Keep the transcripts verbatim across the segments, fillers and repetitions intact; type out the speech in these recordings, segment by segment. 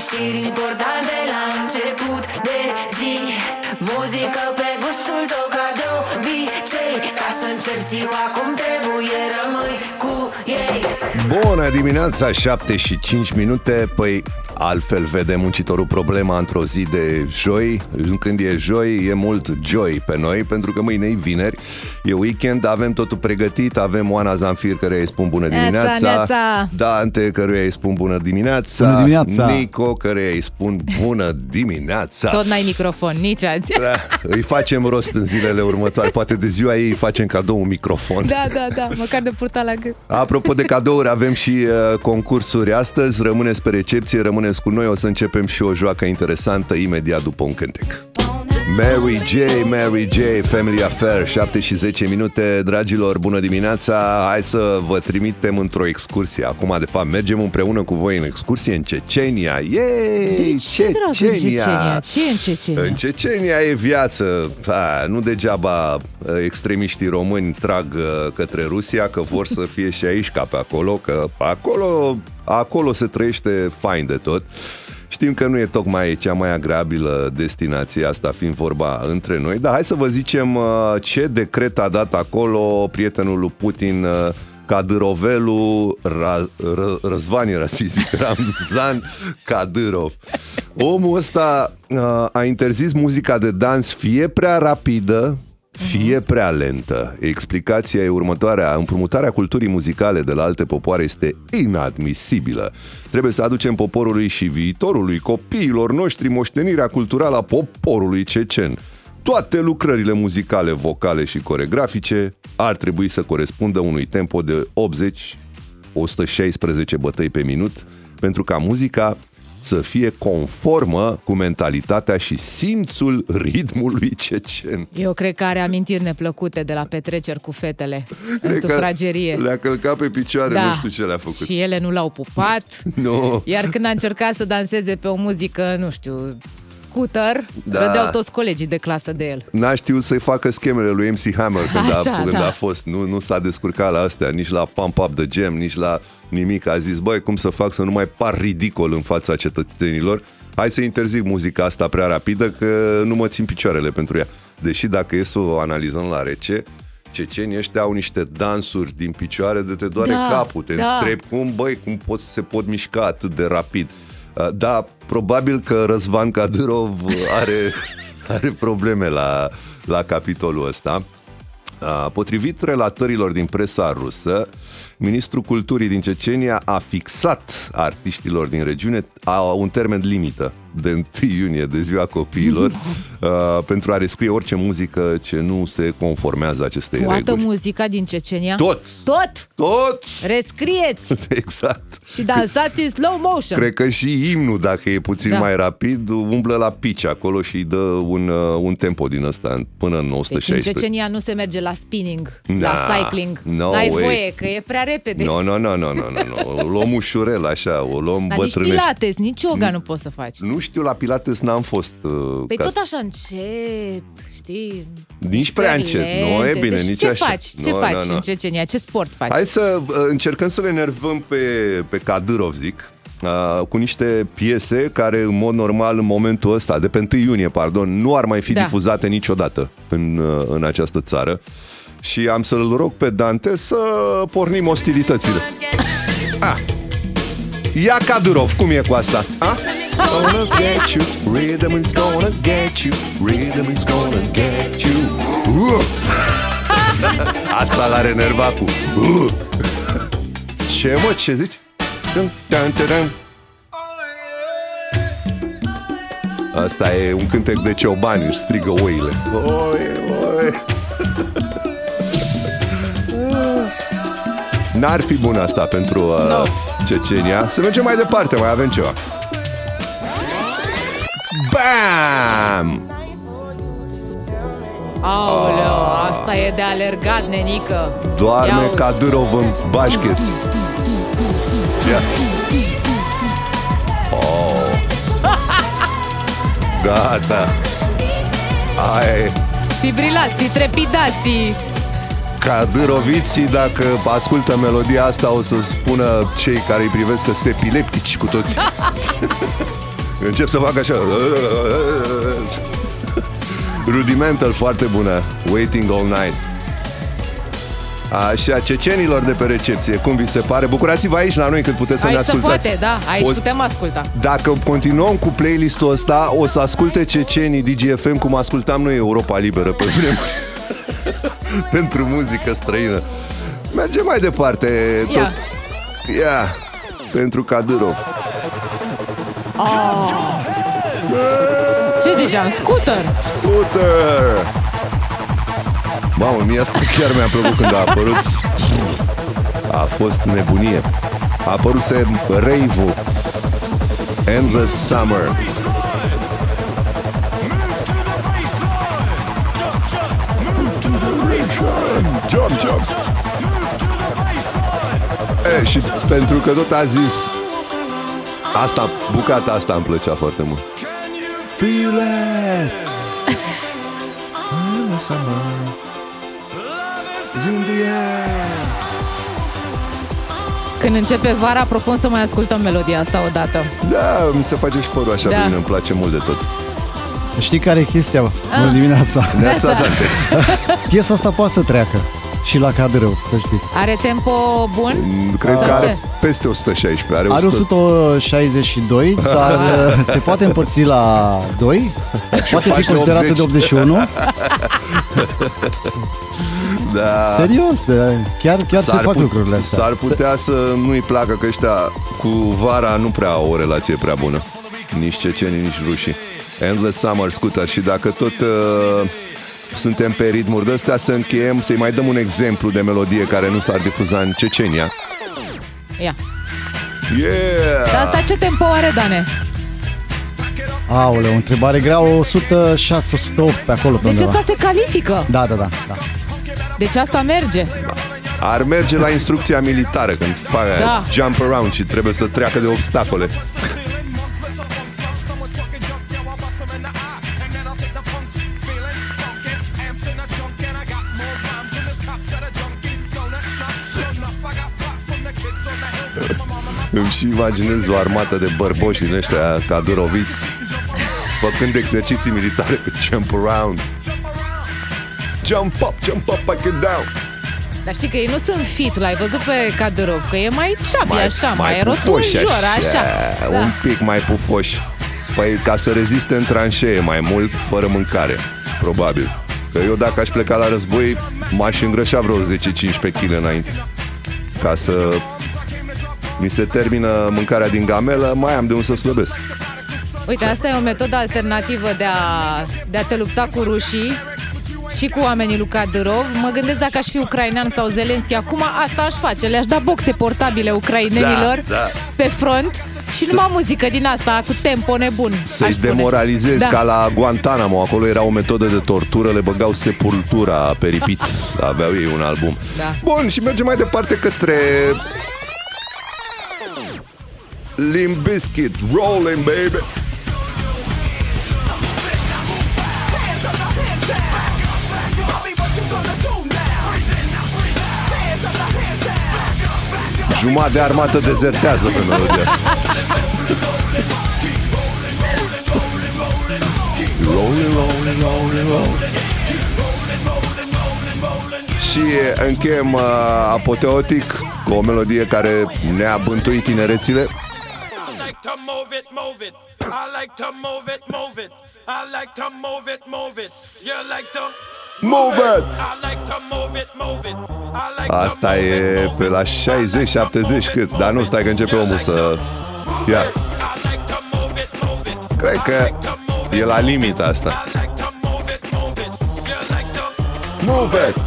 știri importante la început de zi. Muzică pe gustul tău ca de obicei. Ca să încep ziua cum trebuie, rămâi cu ei. Bună dimineața, șapte și cinci minute. Păi altfel vede muncitorul problema într-o zi de joi. Când e joi, e mult joy pe noi, pentru că mâine e vineri, e weekend, avem totul pregătit. Avem Oana Zanfir, căreia îi spun bună dimineața, neața, neața. Dante, căreia îi spun bună dimineața, bună dimineața. Nico, căreia îi spun bună dimineața. Tot n-ai microfon, nici azi. Da, îi facem rost în zilele următoare. Poate de ziua ei îi facem cadou un microfon. Da, da, da, măcar de purta la gât. Apropo de cadouri, avem și uh, concursuri astăzi. Rămâneți pe recepție, rămâneți cu noi. O să începem și o joacă interesantă imediat după un cântec. Mary J, Mary J, Family Affair, șapte și zece minute. Dragilor, bună dimineața. Hai să vă trimitem într-o excursie. Acum, de fapt, mergem împreună cu voi în excursie în Cecenia. Yay! De ce, dragă, în Cecenia? Ce e în Cecenia? În Cecenia e viață. Ha, nu degeaba extremiștii români trag către Rusia, că vor să fie și aici ca pe acolo, că acolo, acolo se trăiește fain de tot. Știm că nu e tocmai cea mai agreabilă destinație, asta fiind vorba între noi, dar hai să vă zicem ce decret a dat acolo prietenul lui Putin, Kadyrovelu Ra- Ra- Răzvani Rasizic, Ramzan Kadyrov. Omul ăsta a interzis muzica de dans fie prea rapidă, fie prea lentă. Explicația e următoarea: împrumutarea culturii muzicale de la alte popoare este inadmisibilă. Trebuie să aducem poporului și viitorului copiilor noștri moștenirea culturală a poporului cecen. Toate lucrările muzicale, vocale și coregrafice ar trebui să corespundă unui tempo de optzeci - o sută șaisprezece bătăi pe minut, pentru ca muzica să fie conformă cu mentalitatea și simțul ritmului cecen. Eu cred că are amintiri neplăcute de la petreceri cu fetele în Cred sufragerie. Le-a călcat pe picioare, Da. nu știu ce le-a făcut. Și ele nu l-au pupat. Nu. Iar când a încercat să danseze pe o muzică, nu știu, scooter, Da. râdeau toți colegii de clasă de el. N-a știut să-i facă schemele lui M C Hammer când, Așa, a, când da. a fost. Nu, nu s-a descurcat la astea, nici la Pump Up the Jam, nici la nimic. A zis, băi, cum să fac să nu mai par ridicol în fața cetățenilor? Hai să interzic muzica asta prea rapidă, că nu mă țin picioarele pentru ea. Deși dacă e să o analizăm la rece, cecenii ăștia au niște dansuri din picioare de te doare Da, capul. Te da. întrebi cum, băi, cum pot, se pot mișca atât de rapid. Da, probabil că Răzvan Kadyrov are, are probleme la, la capitolul ăsta. Potrivit relatărilor din presa rusă, ministrul culturii din Cecenia a fixat artiștilor din regiune a un termen limită de întâi iunie, de ziua copiilor, uh, pentru a rescrie orice muzică ce nu se conformează acestei Toată reguli. muzica din Cecenia? Tot! Tot! Tot! Rescrieți! Exact. Și dansați în slow motion. Cred că și imnul, dacă e puțin Da. mai rapid, umblă la pici acolo și îi dă un, uh, un tempo din ăsta până în o sută Deci în șaisprezece. Cecenia nu se merge la spinning, Da. la cycling. No N-ai way. voie, că e prea repede. Nu, nu, nu, nu, nu, nu. O luăm ușurel așa, o luăm Dar nici bătrânești. pilates, nici yoga nu poți să faci. Nu știu, la pilates n-am fost. Uh, Păi ca tot să- așa încet, știi? Nici prea încet, nu e bine, deci nici ce așa. faci? Ce Nu, faci nu, nu. în Cecenia? Ce sport faci? Hai să uh, încercăm să le enervăm pe, pe Kadyrov, zic, uh, cu niște piese care, în mod normal, în momentul ăsta, de pe întâi iunie, pardon, nu ar mai fi Da. difuzate niciodată în, uh, în această țară. Și am să-l rog pe Dante să pornim ostilitățile. Ah. Ia Kadyrov, cum e cu asta? Ah? Gonna get you, rhythm is gonna get you, rhythm is gonna get you. Uh! Asta l-are enervat cu uh! Ce, mă, ce zici? Dun, dun, dun, dun. Asta e un cântec de ciobani, își strigă oile. Oi, oi. N-ar fi bun asta pentru uh, No. Cecenia. Să mergem mai departe, mai avem ceva. Bam! Aoleu, asta e de alergat, nenică. Doarme Ia uzi. Kadyrov în bașcheți. Ia. Oh. Gata. Ai Fibrilații, trepidații. Kadyroviții, dacă ascultă melodia asta, o să spună cei care îi privesc că sunt epileptici cu toții. Încep să fac așa. Rudimental, foarte bună. Waiting all night. Așa, cecenilor de pe recepție, cum vi se pare? Bucurați-vă aici la noi când puteți să aici ne ascultați. Aici se poate, da, aici o... putem asculta. Dacă continuăm cu playlistul ăsta, o să asculte cecenii D G F M cum ascultam noi Europa Liberă pe vremuri. Pentru muzică străină. Mergem mai departe. Ia. Tot... Ia. Pentru Kadyrov. Oh. Ce ziceam? Scooter. Scooter. Mamă, mie asta chiar mi-a plăcut când a apărut. A fost nebunie. A apăruse rave-ul Endless Summer. Jump, jump. E, și pentru că tot a zis asta, bucata asta îmi plăcea foarte mult. Feel it. Endless Summer. Când începe vara, propun să mai ascultăm melodia asta odată. Da, mi se face și părul așa, da. Bine, îmi place mult de tot. Știi care e chestia? Bună dimineața. Neața, Dante. Piesa asta poate să treacă și la Kadyrov, să știți. Are tempo bun? Cred sau că are ce? peste o sută șaisprezece. Are, are o sută șaizeci și doi, dar se poate împărți la doi. Poate fi considerată de optzeci și unu. Da. Serios, de, chiar, chiar se fac put, lucrurile astea. S-ar putea să nu-i placă că ăștia cu vara nu prea au o relație prea bună. Nici cecenii, nici rușii. Endless Summer, Scooter. Și dacă tot uh, suntem pe ritmuri de astea, să încheiem, să-i mai dăm un exemplu de melodie care nu s-ar difuza în Cecenia. Ia. Yeah! Dar asta ce tempo are, Dane? Aoleu, o întrebare grea, o sută șase, o sută opt pe acolo. Pe deci undeva. asta se califică. Da, da, da, da. Deci asta merge. Ar merge la instrucția militară când fac da. jump around și trebuie să treacă de obstacole. Îmi și imaginez o armată de bărboși din ăștia kadyroviți făcând exerciții militare cu jump around. Jump up, jump up, back and down. Dar știi că ei nu sunt fit, l-ai văzut pe Kadyrov, că e mai ceabi mai, așa, mai, mai rotunjor, așa, așa. Da. Un pic mai pufoși. Păi ca să reziste în tranșee mai mult, fără mâncare, probabil. Că eu dacă aș pleca la război, m-aș îngrășa vreo zece cincisprezece kilograme înainte. Ca să mi se termină mâncarea din gamelă, mai am de unde să slăbesc. Uite, asta e o metodă alternativă de a, de a te lupta cu rușii și cu oamenii lui Kadyrov. Mă gândesc dacă aș fi ucrainean sau Zelenski acum, asta aș face. Le-aș da boxe portabile ucrainenilor da, da. pe front și să, numai muzică din asta cu tempo nebun. Să-i demoralizezi, da. Ca la Guantanamo. Acolo era o metodă de tortură, le băgau Sepultura pe repeat. Aveau ei un album, da. Bun, și mergem mai departe către Limp Bizkit, Rolling Baby. Jumătate de armată dezertează pe melodia asta. Rolling, rolling, rolling, rolling. Și încheiem uh, apoteotic cu o melodie care ne-a bântuit tinerețile. Move it! Asta e pe la șaizeci șaptezeci cât. Dar nu, stai că începe omul să... Ia. Cred că e la limita asta. Move it!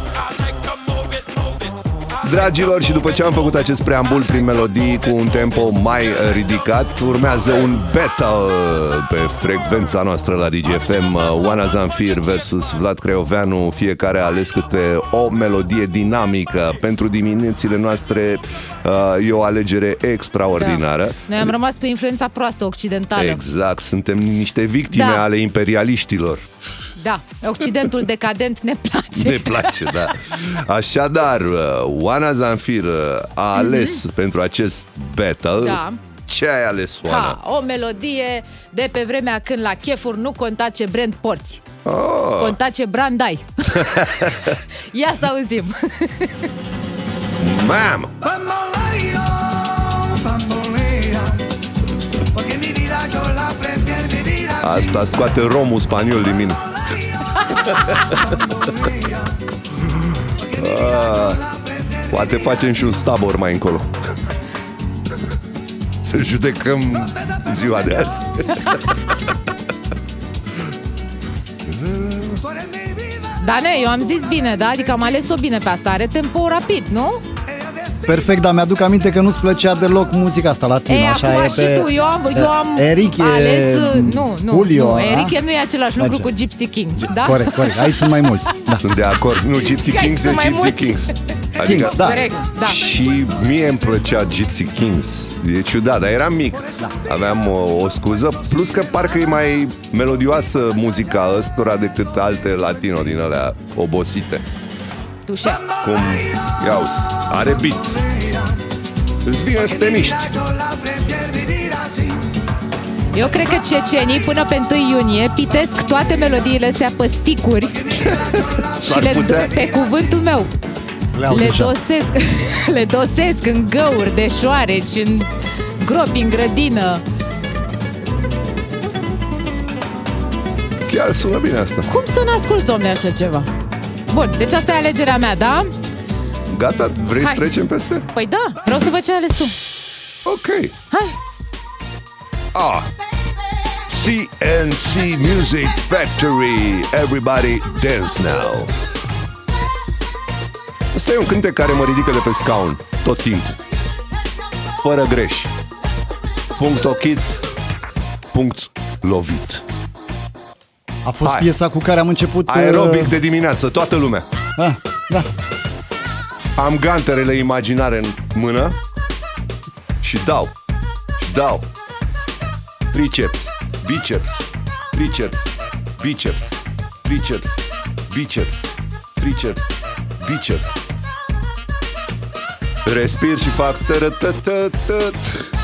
Dragilor, și după ce am făcut acest preambul prin melodii cu un tempo mai ridicat, urmează un battle pe frecvența noastră la D G F M. Oana Zanfir versus Vlad Creioveanu. Fiecare a ales câte o melodie dinamică. Pentru diminețile noastre e o alegere extraordinară. Da. Noi am rămas pe influența proastă occidentală. Exact, suntem niște victime, da, ale imperialiștilor. Da, Occidentul decadent ne place. Ne place, da. Așadar, Oana Zanfir a ales mm-hmm. pentru acest battle, da, ce ai ales, Oana? Ha, o melodie de pe vremea când la chefuri nu conta ce brand porți. Oh. Conta ce brand ai. Ia să auzim. Mam! Asta scoate romul spaniol din mine. Ah, poate facem și un stabor mai încolo. Să judecăm ziua de azi. Da, ne, eu am zis bine, da? Adică am ales-o bine pe asta. Are tempo rapid, nu? Perfect, dar mi-aduc aminte că nu-ți plăcea deloc muzica asta latină. Ei, așa acum e și pe... tu, eu am, eu am Enrique, ales... Nu, nu, Julio, nu, a? Enrique nu e același lucru Merge. cu Gypsy Kings, da? Corect, corect, aici sunt mai mulți. Da. Sunt de acord. Nu, Gypsy Aici Kings e sunt mai Gypsy mulți. Kings. Adică, Kings, da. Corect, da. Și mie îmi plăcea Gypsy Kings. E ciudat, dar eram mic. Aveam o, o scuză. Plus că parcă e mai melodioasă muzica ăstora decât alte latino din alea obosite. Dușe. Cum, iauzi, are beat. Îți vine să te miști. Eu cred că cecenii până pe întâi iunie pitesc toate melodiile astea pe sticuri și S-ar le, putea. pe cuvântul meu, Le-au le deja. dosesc, le dosesc în găuri de șoareci, în gropi, în grădină. Chiar sună bine asta. Cum să n-ascult, domne, așa ceva? Bun, deci asta e alegerea mea, da? Gata? Vrei Hai. să trecem peste? Păi da, vreau să văd ce ai ales tu. Ok. Hai! Ah. C N C Music Factory. Everybody dance now. Asta e un cântec care mă ridică de pe scaun tot timpul. Fără greș. Punct ochit. Punct lovit. A fost Hai. piesa cu care am început... Aerobic uh, de dimineață, toată lumea. ah, da. Am ganterele imaginare în mână și dau, și dau. Triceps, biceps, triceps, biceps, triceps, biceps, triceps, biceps. Respir și fac tărătătătăt.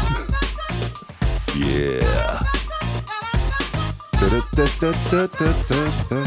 Yeah. Tărătătătătătăt.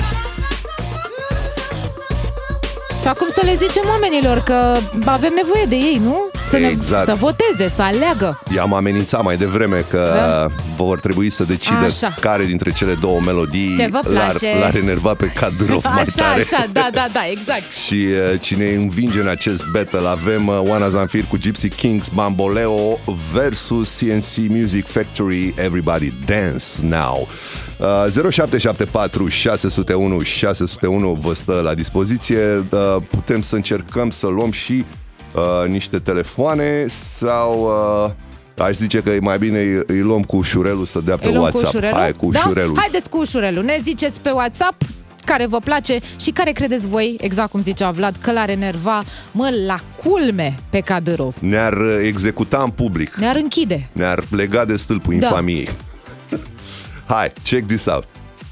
Și acum să le zicem oamenilor că avem nevoie de ei, nu? Să, Exact. ne, să voteze, să aleagă. I-am amenințat mai devreme că Da. vor trebui să decidă Așa. care dintre cele două melodii Ce vă l-ar, place. l-ar enerva pe Kadyrov mai Așa, tare. așa, da, da, da, exact. Și uh, cine învinge în acest battle avem uh, Oana Zanfir cu Gypsy Kings Bamboleo versus C N C Music Factory Everybody Dance Now. Uh, zero șapte șapte patru șase zero unu șase zero unu vă stă la dispoziție. Uh, putem să încercăm să luăm și uh, niște telefoane sau... Uh, aș zice că e mai bine îi, îi luăm cu ușurelul să dea pe Îi luăm WhatsApp. cu ușurelul? Hai cu Da? ușurelul. Haideți cu ușurelul. Ne ziceți pe WhatsApp care vă place și care credeți voi, exact cum zicea Vlad, că l-ar enerva, mă, la culme pe Kadyrov. Ne-ar uh, executa în public. Ne-ar închide. Ne-ar lega de stâlpul Da. infamiei. Hai, check this out.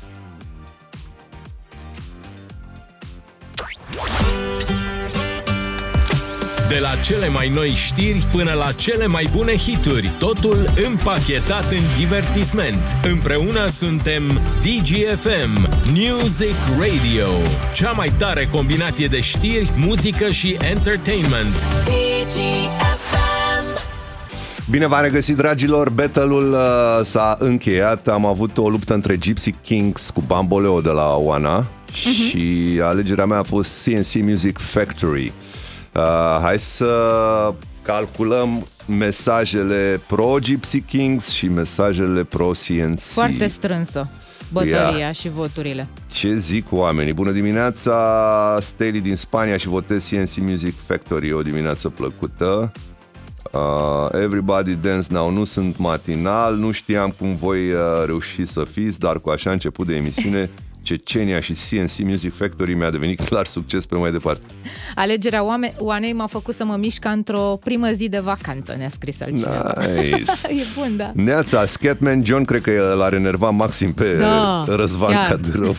De la cele mai noi știri până la cele mai bune hituri, totul împachetat în divertisment. Împreună suntem D G F M, Music Radio, cea mai tare combinație de știri, muzică și entertainment. D G F M. Bine v-am regăsit, dragilor. Battle-ul uh, s-a încheiat. Am avut o luptă între Gypsy Kings cu Bamboleo de la Oana uh-huh. și alegerea mea a fost C N C Music Factory. Uh, hai să calculăm mesajele pro Gypsy Kings și mesajele pro C N C. Foarte strânsă bătălia Ia. și voturile. Ce zic oamenii? Bună dimineața, Steli din Spania și votez C N C Music Factory. O dimineață plăcută. Uh, Everybody Dance Now. Nu sunt matinal, nu știam cum voi uh, reuși să fiți, dar cu așa început de emisiune, Cecenia și C N C Music Factory mi-a devenit clar succes pe mai departe. Alegerea oame- Oanei m-a făcut să mă mișc ca într-o primă zi de vacanță, ne-a scris altcineva. Nice. E bun, da. Neața, Scatman John cred că l-ar enerva maxim pe Da, Răzvan chiar. Kadyrov.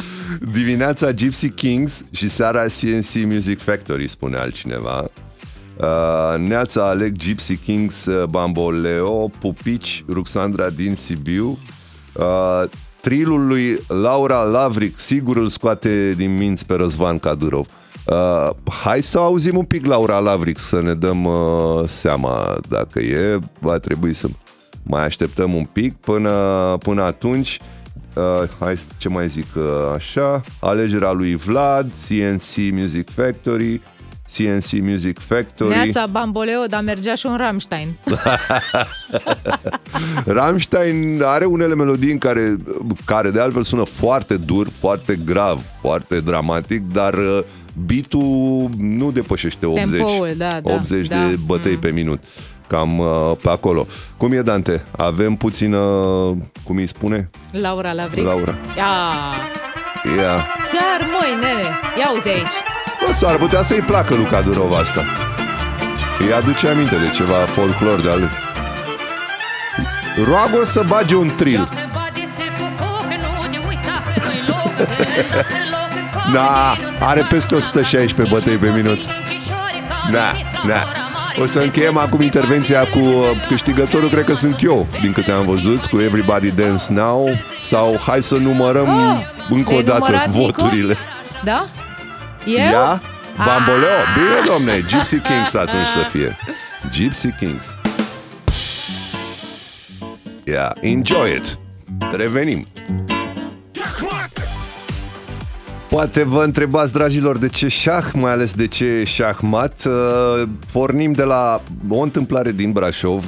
Dimineața Gypsy Kings și seara C N C Music Factory, spune altcineva. Uh, Neața, Alec, Gypsy Kings, Bamboleo, Pupici, Ruxandra din Sibiu. Uh, trilul lui Laura Lavric sigur îl scoate din minți pe Răzvan Kadyrov. Uh, hai să auzim un pic Laura Lavric să ne dăm uh, seama dacă e. Va trebui să mai așteptăm un pic până, până atunci. Uh, hai ce mai zic uh, așa. Alegerea lui Vlad, C N C Music Factory, C N C Music Factory. Neața, Bamboleo, dar mergea și un Rammstein. Rammstein are unele melodii în care, care de altfel sună foarte dur, foarte grav, foarte dramatic, dar beat-ul nu depășește optzeci, Tempoul, da, da, optzeci da. de bătăi mm. pe minut. Cam uh, pe acolo. Cum e, Dante? Avem puțină, cum îi spune? Laura Lavric. Laura. Ia. Ia. Chiar, măi, nene. Ia uzi aici. S-ar putea să-i placă lui Kadyrov asta. Îi aduce aminte de ceva folclor de-al lui. Roagă să bage un trill. Da, are peste o sută șaisprezece bătăi pe minut. Da, da. O să încheiem acum intervenția cu câștigătorul, cred că sunt eu, din câte am văzut, cu Everybody Dance Now. Sau hai să numărăm oh, încă o dată voturile. Nico? Da? Eu? Ia, Bamboleo. Ah. Bine, domne, Gypsy Kings atunci să fie. Gypsy Kings. Ia, enjoy it. Revenim. Poate vă întrebați, dragilor, de ce șah, mai ales de ce șahmat. Pornim de la o întâmplare din Brașov.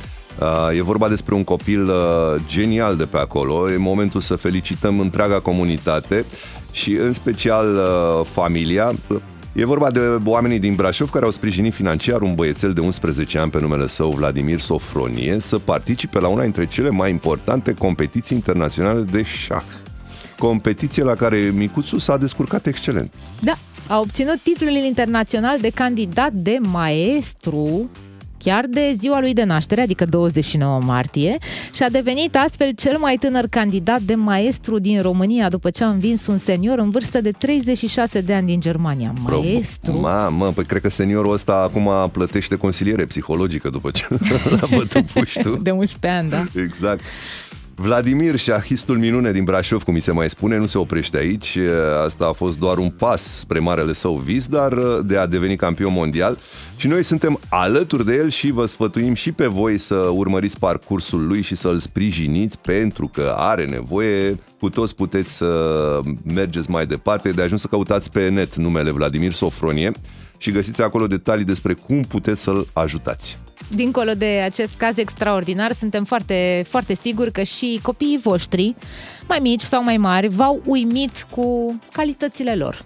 E vorba despre un copil genial de pe acolo. E momentul să felicităm întreaga comunitate și în special familia. E vorba de oamenii din Brașov care au sprijinit financiar un băiețel de unsprezece ani pe numele său, Vladimir Sofronie, să participe la una dintre cele mai importante competiții internaționale de șah. Competiție la care micuțul s-a descurcat excelent. Da, a obținut titlul internațional de candidat de maestru chiar de ziua lui de naștere, adică douăzeci și nouă martie, și a devenit astfel cel mai tânăr candidat de maestru din România după ce a învins un senior în vârstă de treizeci și șase de ani din Germania. Maestru? Mamă, păi cred că seniorul ăsta acum plătește consiliere psihologică după ce l-a bătut puștul. De unsprezece ani, da. Exact. Vladimir, șahistul minune din Brașov, cum mi se mai spune, nu se oprește aici. Asta a fost doar un pas spre marele său vis, dar de a deveni campion mondial. Și noi suntem alături de el și vă sfătuim și pe voi să urmăriți parcursul lui și să-l sprijiniți, pentru că are nevoie. Cu toți puteți să mergeți mai departe. De ajuns să căutați pe net numele Vladimir Sofronie și găsiți acolo detalii despre cum puteți să-l ajutați. Dincolo de acest caz extraordinar, suntem foarte, foarte siguri că și copiii voștri, mai mici sau mai mari, v-au uimit cu calitățile lor.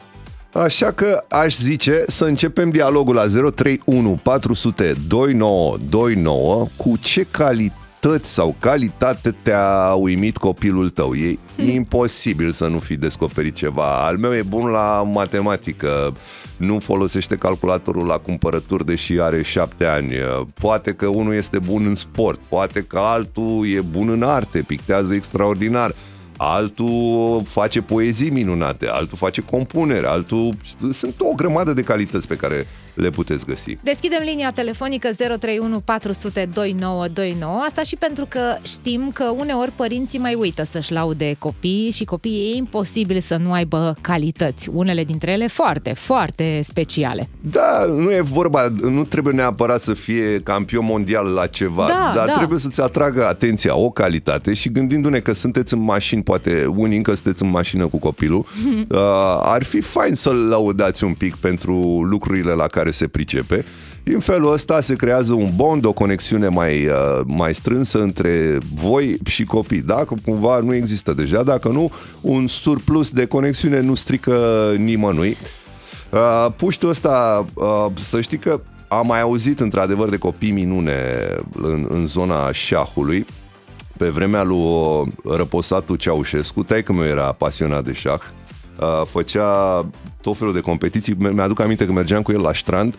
Așa că aș zice să începem dialogul la zero trei unu patru zero zero doi nouă doi nouă. Cu ce calități sau calitate te-a uimit copilul tău? E imposibil să nu fi descoperit ceva. Al meu e bun la matematică, nu folosește calculatorul la cumpărături deși are șapte ani. Poate că unul este bun în sport, poate că altul e bun în arte, pictează extraordinar, altul face poezii minunate, altul face compunere, altul... Sunt o grămadă de calități pe care le puteți găsi. Deschidem linia telefonică zero trei unu patru zero zero doi nouă doi nouă. Asta și pentru că știm că uneori părinții mai uită să-și laude copiii și copiii e imposibil să nu aibă calități. Unele dintre ele foarte, foarte speciale. Da, nu e vorba, nu trebuie neapărat să fie campion mondial la ceva, da, dar da. trebuie să-ți atragă atenția o calitate și gândindu-ne că sunteți în mașini, poate unii încă sunteți în mașină cu copilul, uh, ar fi fain să-l laudați un pic pentru lucrurile la care se pricepe. În felul ăsta se creează un bond, o conexiune mai, uh, mai strânsă între voi și copii. Dacă cumva nu există deja, dacă nu, un surplus de conexiune nu strică nimănui. Uh, puștul ăsta, uh, să știi că am mai auzit într-adevăr de copii minune în, în zona șahului. Pe vremea lui răposatul Ceaușescu, taică-meu era pasionat de șah, uh, făcea tot felul de competiții. Mi-aduc aminte că mergeam cu el la strand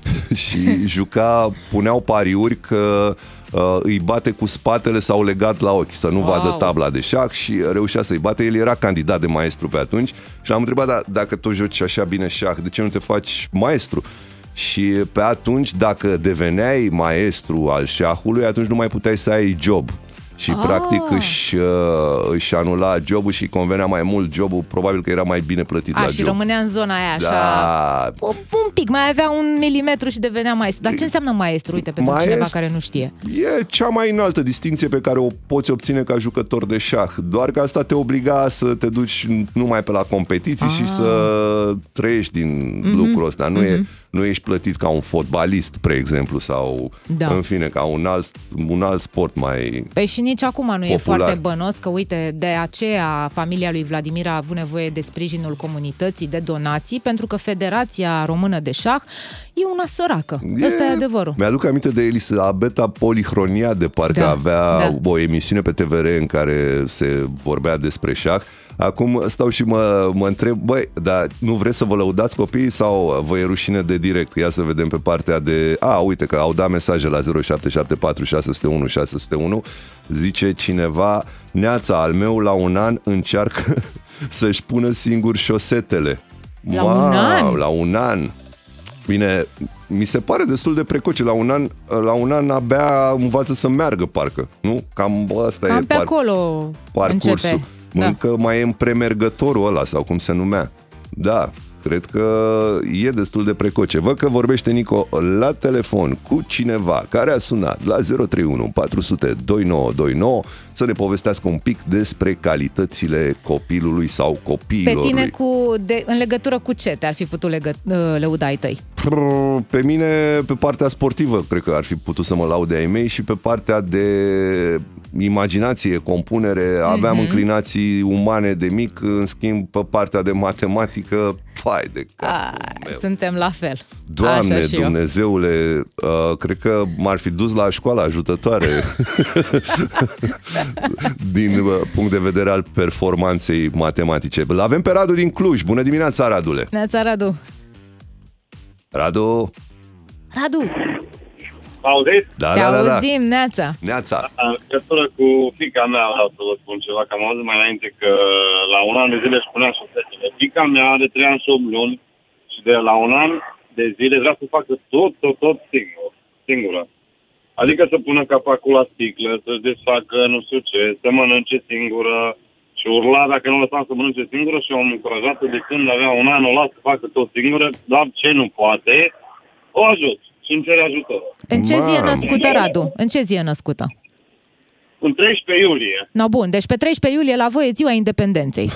și juca, puneau pariuri că uh, îi bate cu spatele sau legat la ochi, să nu wow. vadă tabla de șah, și reușea să-i bate. El era candidat de maestru pe atunci și l-am întrebat, da, dacă tu joci așa bine șah, de ce nu te faci maestru? Și pe atunci, dacă deveneai maestru al șahului, atunci nu mai puteai să ai job. Și ah. practic își, uh, își anula jobul și convenea mai mult jobul, probabil că era mai bine plătit A, la și job. rămânea în zona aia așa, da. un, un pic, mai avea un milimetru și devenea maestru. Dar ce înseamnă maestru? Uite, pentru Maestru, cineva care nu știe. E cea mai înaltă distinție pe care o poți obține ca jucător de șah. Doar că asta te obliga să te duci numai pe la competiții ah. și să trăiești din mm-hmm. lucrul ăsta. Nu, mm-hmm. e, nu ești plătit ca un fotbalist, pre exemplu, sau da. în fine, ca un alt, un alt sport mai Păi și nici acum nu popular. E foarte bănos că, uite, de aceea familia lui Vladimir a avut nevoie de sprijinul comunității, de donații, pentru că Federația Română de Șah e una săracă. E, ăsta e adevărul. Mi-aduc aminte de Elisabeta Polihroniade, parcă da, avea da. o emisiune pe T V R în care se vorbea despre șah. Acum stau și mă, mă întreb, băi, dar nu vreți să vă lăudați copiii sau vă e rușine de direct? Ia să vedem pe partea de... A, uite că au dat mesaje la zero șapte șapte patru șase zero unu șase zero unu. Zice cineva, Neața, al meu la un an încearcă să-și pună singur șosetele. La Ma, un an? La un an. Bine, mi se pare destul de precoce. La un an, la un an abia învață să meargă, parcă. Nu? Cam ăsta Cam e pe par- acolo parcursul. Începe. Încă da. mai e în premergătorul ăla, sau cum se numea. Da, cred că e destul de precoce. Văd că vorbește Nico la telefon cu cineva care a sunat la zero trei unu patru zero zero doi nouă doi nouă să ne povestească un pic despre calitățile copilului sau copiilor. Pe tine cu, de, în legătură cu ce te-ar fi putut legă, lăuda ai tăi? Pe mine, pe partea sportivă, cred că ar fi putut să mă laude ai mei, și pe partea de imaginație, compunere, aveam mm-hmm. înclinații umane de mic, în schimb pe partea de matematică, fai de capul meu. Suntem la fel. Doamne, Dumnezeule, uh, cred că m-ar fi dus la școala ajutătoare din uh, punct de vedere al performanței matematice. L-avem pe Radu din Cluj. Bună dimineața, Radule! Neața, Radu! Radu! Radu! Auziți? Da, Te da, da, auzim, da. Neața! Neața! În legătură cu fiica mea, vreau să vă spun ceva, că am auzit mai înainte că la un an de zile își punea șosetele. Fiica mea are trei ani și opt luni și de la un an de zile vrea să facă tot, tot, tot singur, singură. Adică să pună capacul la sticlă, să-și desfacă nu știu ce, să mănânce singură și urla dacă nu lăsam să mănânce singură, și am încurajat de când avea un an, o las să facă tot singură, dar ce nu poate, o ajut și îmi cere ajutor. În ce zi e Mamă. născută, Radu? În ce zi e născută? În treisprezece iulie. No, bun, deci pe treisprezece iulie la voi e ziua independenței.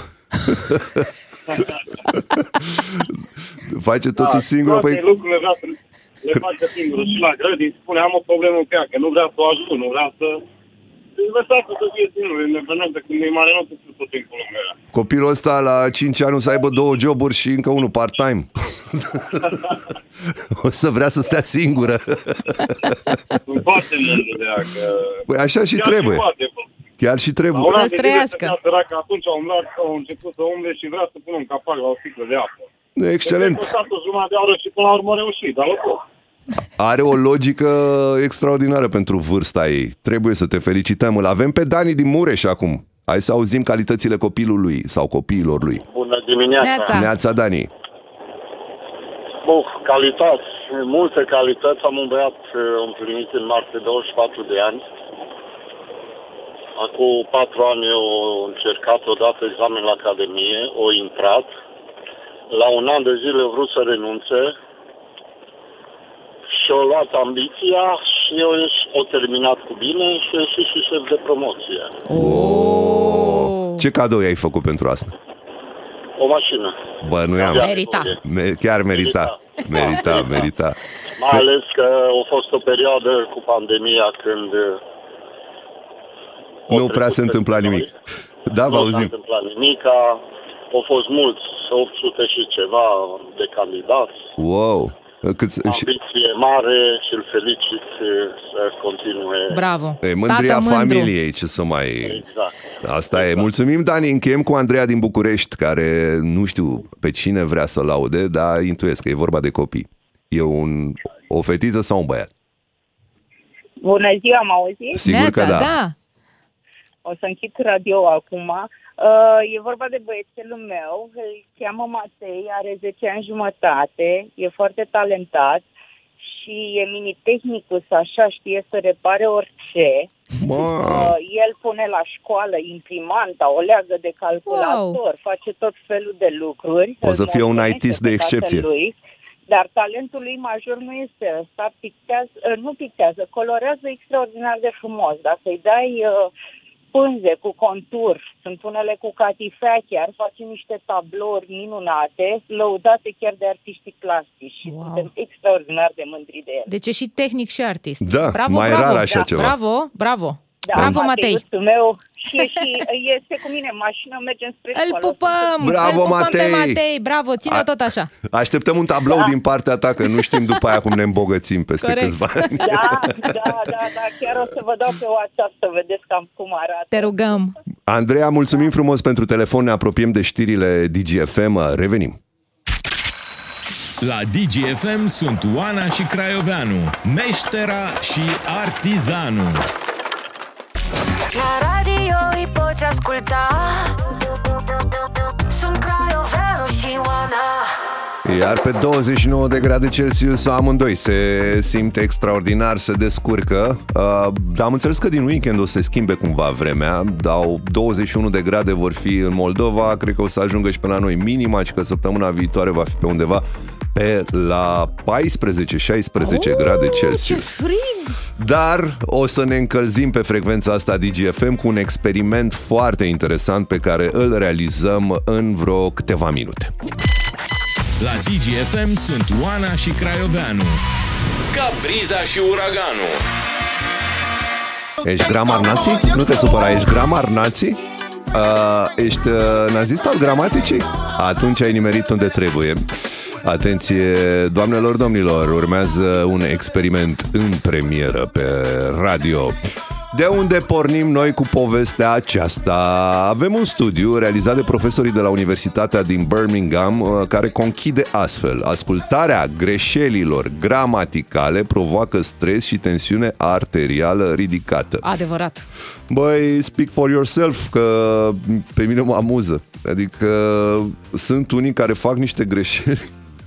Face totul da, singură? Toate Păi... lucrurile vrea să le facă singură. Și la grădini spune, am o problemă cu ea, că nu vrea să o ajut, nu vrea să... Lăsați să fie singură, independentă, când e mare, nu se spune tot timpul lângă ea. Copilul ăsta la cinci ani o să aibă două joburi și încă unul part-time. O să vrea să stea singură. Sunt foarte mândru de ea, că... Păi așa și chiar trebuie. Și poate, Chiar și trebuie. La Să trăiască. Săracă, atunci au umblat, au început să umble și vrea să pună un capac la o sticlă de apă. Excelent. Deci, a o jumătate de oră și până la urmă a reușit, dar o Are o logică extraordinară pentru vârsta ei. Trebuie să te felicităm. Îl avem pe Dani din Mureș acum. Hai să auzim calitățile copilului sau copiilor lui. Bună dimineața! Neața. Neața, Dani. Uf, calități, multe calități. Am un băiat împlinit în martie douăzeci și patru de ani. Acum patru ani eu încercat odată examen la Academie, o intrat. La un an de zile a vrut să renunțe și a luat ambiția și o terminat cu bine și a ieșit și șef de promoție. Oh. Ce cadou i-ai făcut pentru asta? O mașină. Bă, nu i-am. Merita. Me- chiar merita. Merita, merita. Mai ales că a fost o perioadă cu pandemia când nu prea se întâmpla nimic. Da, vă auzim. Nu s-a întâmplat nimic. Au fost mulți, opt sute și ceva de candidați. Wow. Cât... Ambiție mare și îl felicit să continue. Bravo. E mândria Tată familiei, ce să mai... Exact. Asta exact. e. Mulțumim, Dani. Încheiem cu Andreea din București, care nu știu pe cine vrea să laude, dar intuiesc că e vorba de copii. E un... o fetiță sau un băiat? Bună ziua, mă auziți? Sigur Neața, că da. da. O să închid radio acum. Uh, e vorba de băiețelul meu, îl cheamă Matei, are zece ani jumătate, e foarte talentat. și e mini-tehnicus, așa, știe să repare orice. Uh, el pune la școală imprimanta, o leagă de calculator, wow. face tot felul de lucruri. O să fie un I T-ist de excepție. Lui, dar talentul lui major nu este ăsta, pictează, uh, nu pictează, colorează extraordinar de frumos. Dacă îi dai uh, pânze cu contur, sunt unele cu catifea chiar, face niște tablouri minunate, lăudate chiar de artiștii plastici. Wow. Suntem extraordinar de mândri de el. Deci e și tehnic și artist. Da, bravo, mai bravo. rar așa da. ceva. Bravo, bravo. Da, bravo, Matei. meu și, și este cu mine în mașină, mergem spre Îl școală. pupăm, bravo, îl pupăm Matei. pe Matei, bravo, ține-o tot așa. Așteptăm un tablou da. din partea ta, că nu știm după aia cum ne îmbogățim peste Corect. câțiva ani. Da, da, da, da, chiar o să vă dau pe WhatsApp să vedeți cam cum arată. Te rugăm. Andreea, mulțumim frumos pentru telefon, ne apropiem de știrile D G F M, revenim. La D G F M sunt Oana și Craioveanu, meștera și artizanul. La radio îi poți asculta. Sunt Craioveanu și Oana. Iar pe douăzeci și nouă de grade Celsius amândoi se simte extraordinar, se descurcă. Uh, dar am înțeles că din weekend o să se schimbe cumva vremea. Dau douăzeci și unu de grade vor fi în Moldova, cred că o să ajungă și pe la noi minima, și că săptămâna viitoare va fi pe undeva pe la paisprezece șaisprezece oh, grade Celsius. Ce frig! Dar o să ne încălzim pe frecvența asta D G F M cu un experiment foarte interesant pe care îl realizăm în vreo câteva minute. La D G F M sunt Oana și Craioveanu, ca briza și uraganul. Ești gramar nații? Nu te supăra, ești gramar nații? Uh, ești uh, nazist al gramaticii? Atunci ai nimerit unde trebuie. Atenție, doamnelor, domnilor, urmează un experiment în premieră pe radio. De unde pornim noi cu povestea aceasta? Avem un studiu realizat de profesorii de la Universitatea din Birmingham care conchide astfel: ascultarea greșelilor gramaticale provoacă stres și tensiune arterială ridicată. Adevărat. Băi, speak for yourself, că pe mine mă amuză. Adică sunt unii care fac niște greșeli.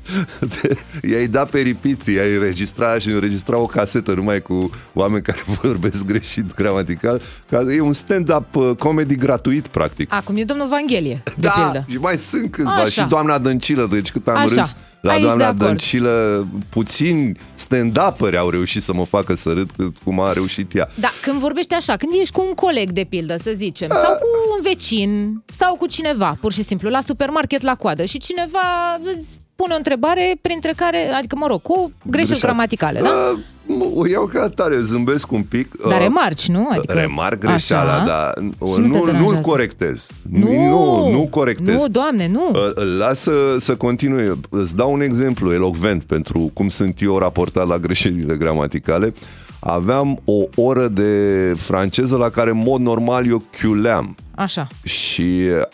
I-ai dat pe repeat, i-ai înregistrat și înregistra o casetă numai cu oameni care vorbesc greșit gramatical. E un stand-up comedy gratuit, practic. Acum e domnul Vanghelie, de da, pildă. Și mai sunt câțiva. Așa. Și doamna Dăncilă, deci cât am Așa. râs la Aici doamna Dăncilă, puțini stand-uperi au reușit să mă facă să râd cât cum a reușit ea. Da, când vorbești așa, când ești cu un coleg, de pildă, să zicem, a... sau cu un vecin, sau cu cineva, pur și simplu, la supermarket la coadă, și cineva îți pune o întrebare printre care, adică, mă rog, cu greșeli gramaticale, da? A, o iau ca atare, zâmbesc un pic. Dar remarci, nu? Adică, remarc greșeala, așa, dar nu, nu, nu-l corectez. Nu, nu, nu corectez. Nu, Doamne, nu. Lasă să continue. Îți dau un exemplu elocvent pentru cum sunt eu raportat la greșelile gramaticale. Aveam o oră de franceză la care, în mod normal, eu chiuleam. Așa. Și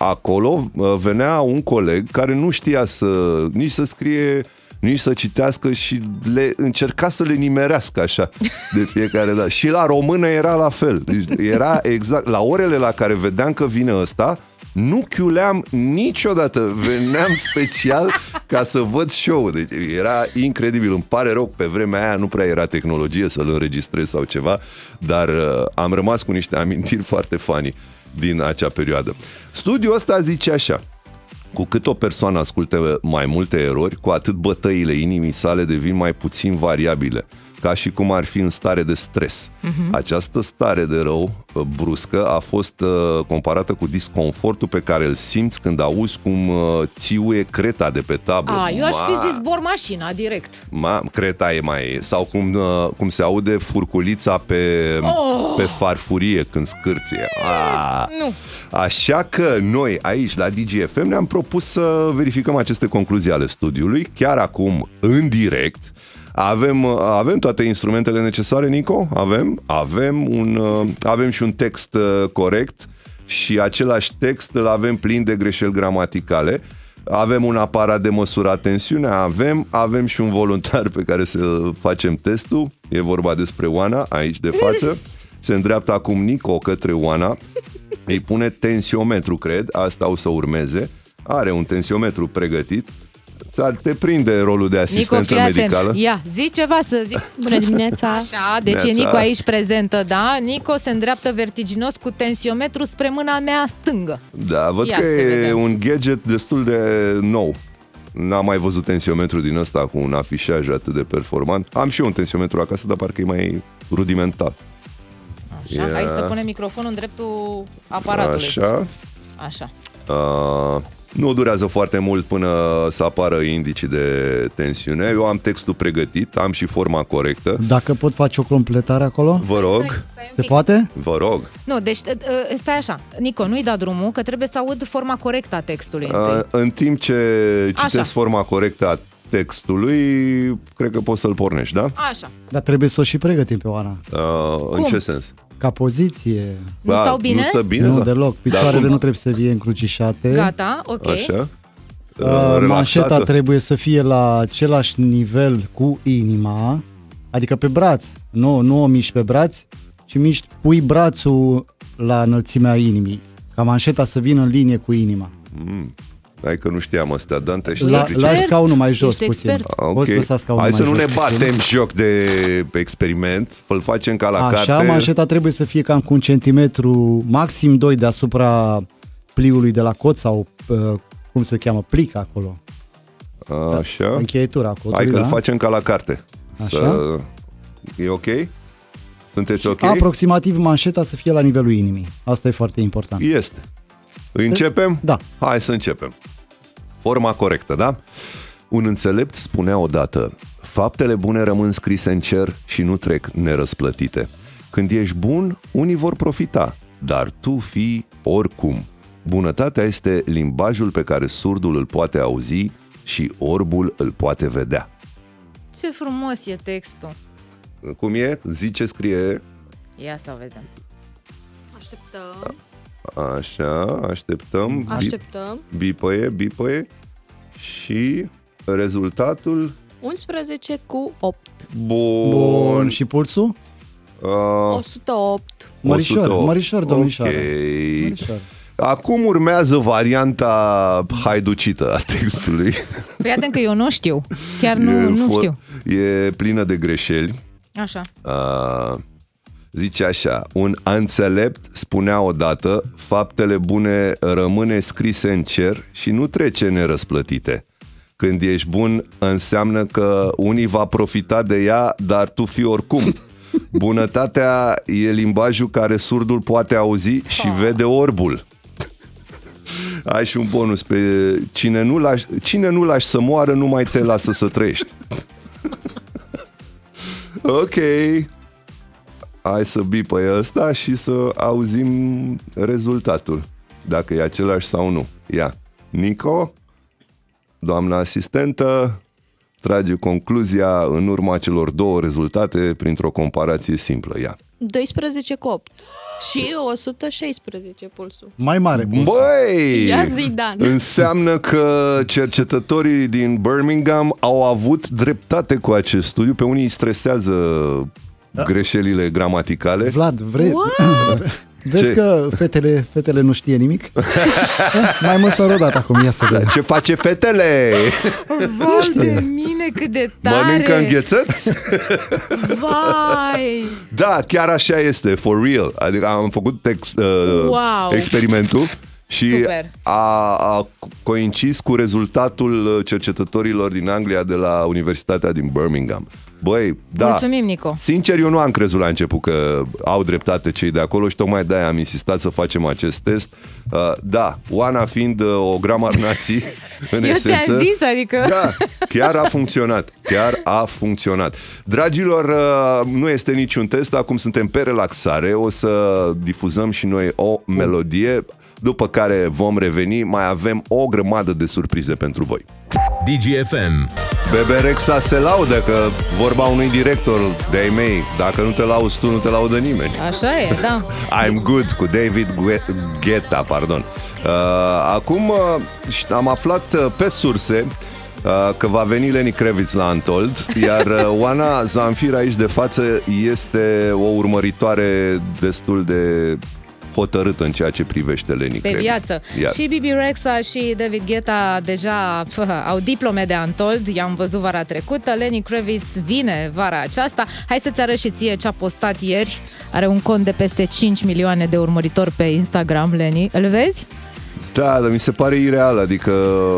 acolo venea un coleg care nu știa să nici să scrie, nici să citească și le încerca să le nimerească așa de fiecare dată. Și la română era la fel. Era exact la orele la care vedeam că vine ăsta, nu chiuleam niciodată. Veneam special ca să văd show-ul. Deci era incredibil. Îmi pare rău, pe vremea aia nu prea era tehnologie să-l înregistrez sau ceva, dar uh, am rămas cu niște amintiri foarte funny din acea perioadă. Studiul ăsta zice așa: cu cât o persoană ascultă mai multe erori, cu atât bătăile inimii sale devin mai puțin variabile, ca și cum ar fi în stare de stres. Uh-huh. Această stare de rău bruscă a fost uh, comparată cu disconfortul pe care îl simți când auzi cum uh, țiuie creta de pe tablă. A, eu aș fi zis zbor mașina, direct. Ma, creta e mai... Sau cum, uh, cum se aude furculița pe, oh! pe farfurie când scârție. A, nu. Așa că noi aici la D G F M ne-am propus să verificăm aceste concluzii ale studiului, chiar acum, în direct. Avem, avem toate instrumentele necesare, Nico? Avem? Avem, un, avem și un text corect și același text îl avem plin de greșeli gramaticale. Avem un aparat de măsurat tensiunea, avem, avem și un voluntar pe care să facem testul. E vorba despre Oana, aici de față. Se îndreaptă acum Nico către Oana. Îi pune tensiometru, cred, asta o să urmeze. Are un tensiometru pregătit. Te prinde rolul de asistentă Nico, medicală? Ia, zi ceva să zic. Bună dimineața! Așa, deci e Nico aici prezentă, da? Nico se îndreaptă vertiginos cu tensiometru spre mâna mea stângă. Da, văd Ia că e vedem. un gadget destul de nou. N-am mai văzut tensiometru din ăsta cu un afișaj atât de performant. Am și eu un tensiometru acasă, dar parcă e mai rudimentar. Așa, Ia. hai să punem microfonul în dreptul aparatului. Așa. Așa. Uh, nu durează foarte mult până să apară indicii de tensiune. Eu am textul pregătit, am și forma corectă. Dacă pot face o completare acolo? Vă rog. Stai, stai un Se pic. poate? Vă rog. Nu, deci stai așa. Nico, nu-i da drumul, că trebuie să aud forma corectă a textului. Uh, în timp ce citesc Așa. forma corectă a textului, cred că poți să-l pornești, da? Așa. Dar trebuie să o și pregătim pe Oana. Uh, în ce sens? Ca poziție. Nu stau bine? Nu stă bine? Nu sau? deloc. Picioarele nu trebuie să fie încrucișate. Gata, ok. Așa. Uh, Relaxată. manșeta trebuie să fie la același nivel cu inima, adică pe braț. Nu, nu o miști pe braț, ci miști, pui brațul la înălțimea inimii, ca manșeta să vină în linie cu inima. Mm. Hai că nu știam astea, Dante. Și La, lași scaunul mai jos Ești puțin. expert. Okay. Poți lăsa scaunul Hai mai să nu jos ne puțin. batem joc de experiment, îl facem ca la Așa, carte. manșeta trebuie să fie cam cu un centimetru, maxim doi deasupra pliului de la cot sau uh, cum se cheamă, plic acolo. Așa. Încheietura cotului, Hai că da? îl facem ca la carte. Așa. Să... E ok? Sunteți ok? Aproximativ manșeta să fie la nivelul inimii. Asta e foarte important. Este. Începem? Da. Hai să începem. Forma corectă, da? Un înțelept spunea odată: faptele bune rămân scrise în cer și nu trec nerăsplătite. Când ești bun, unii vor profita, dar tu fii oricum. Bunătatea este limbajul pe care surdul îl poate auzi și orbul îl poate vedea. Ce frumos e textul. Cum e? Zi ce scrie. Ia să vedem. Așteptăm. Așa, așteptăm. Așteptăm. Bipăie, bipăie. Și rezultatul... unsprezece cu opt. Bun. Bun. Și pulsul? Uh, o sută opt. Mărișor, o sută opt. mărișor, domnișoară. Ok. Mărișor. Acum urmează varianta haiducită a textului. Păi atent că eu nu știu. Chiar nu, E nu fo- știu. E plină de greșeli. Așa. Uh, zice așa: un înțelept spunea odată: faptele bune rămâne scrise în cer și nu trece nerăsplătite. Când ești bun, înseamnă că unii va profita de ea, dar tu fii oricum. Bunătatea e limbajul care surdul poate auzi și vede orbul. Ai și un bonus pe cine nu lași, cine nu lași să moară, nu mai te lasă să trăiești. Ok. Hai să bipăi ăsta și să auzim rezultatul. Dacă e același sau nu. Ia. Nico, doamna asistentă, trage concluzia în urma celor două rezultate printr-o comparație simplă. Ia. doisprezece cu opt. Și o sută șaisprezece pulsul. Mai mare pulsul. Băi! Ia zi, Dan. Înseamnă că cercetătorii din Birmingham au avut dreptate cu acest studiu. Pe unii îi stresează da. greșelile gramaticale. Vlad, vrei... Vezi Ce? că fetele, fetele nu știe nimic? Mai mult s-a rodat acum, ia să vedem. Ce face fetele? Vai de mine, cât de tare! Mănâncă înghețăți? Vai! Da, chiar așa este, for real. Adică am făcut text, uh, Wow. experimentul și Super. a, a coincis cu rezultatul cercetătorilor din Anglia de la Universitatea din Birmingham. Băi, da. Mulțumim, Nico. Sincer, eu nu am crezut la început că au dreptate cei de acolo și tocmai de-aia am insistat să facem acest test. Uh, da, Oana fiind uh, o gramar nații, în Eu esență. ți-am zis, adică... Da, chiar a funcționat. Chiar a funcționat. Dragilor, uh, nu este niciun test, acum suntem pe relaxare, o să difuzăm și noi o melodie, după care vom reveni, mai avem o grămadă de surprize pentru voi. D G F M. Bebe Rexha se laudă că vorba unui director de-ai mei, dacă nu te lauzi tu, nu te laudă nimeni. Așa e, da. I'm Good cu David Guetta, pardon. Uh, acum uh, am aflat uh, pe surse uh, că va veni Lenny Kravitz la Untold, iar uh, Oana Zamfir aici de față este o urmăritoare destul de hotărâtă în ceea ce privește Lenny Pe Kravitz. viață. Iar. Și Bibi Rexha și David Guetta deja pf, au diplome de Untold, i-am văzut vara trecută, Lenny Kravitz vine vara aceasta. Hai să-ți arăt și ție ce a postat ieri. Are un cont de peste cinci milioane de urmăritori pe Instagram, Lenny. Îl vezi? Da, dar mi se pare ireal, adică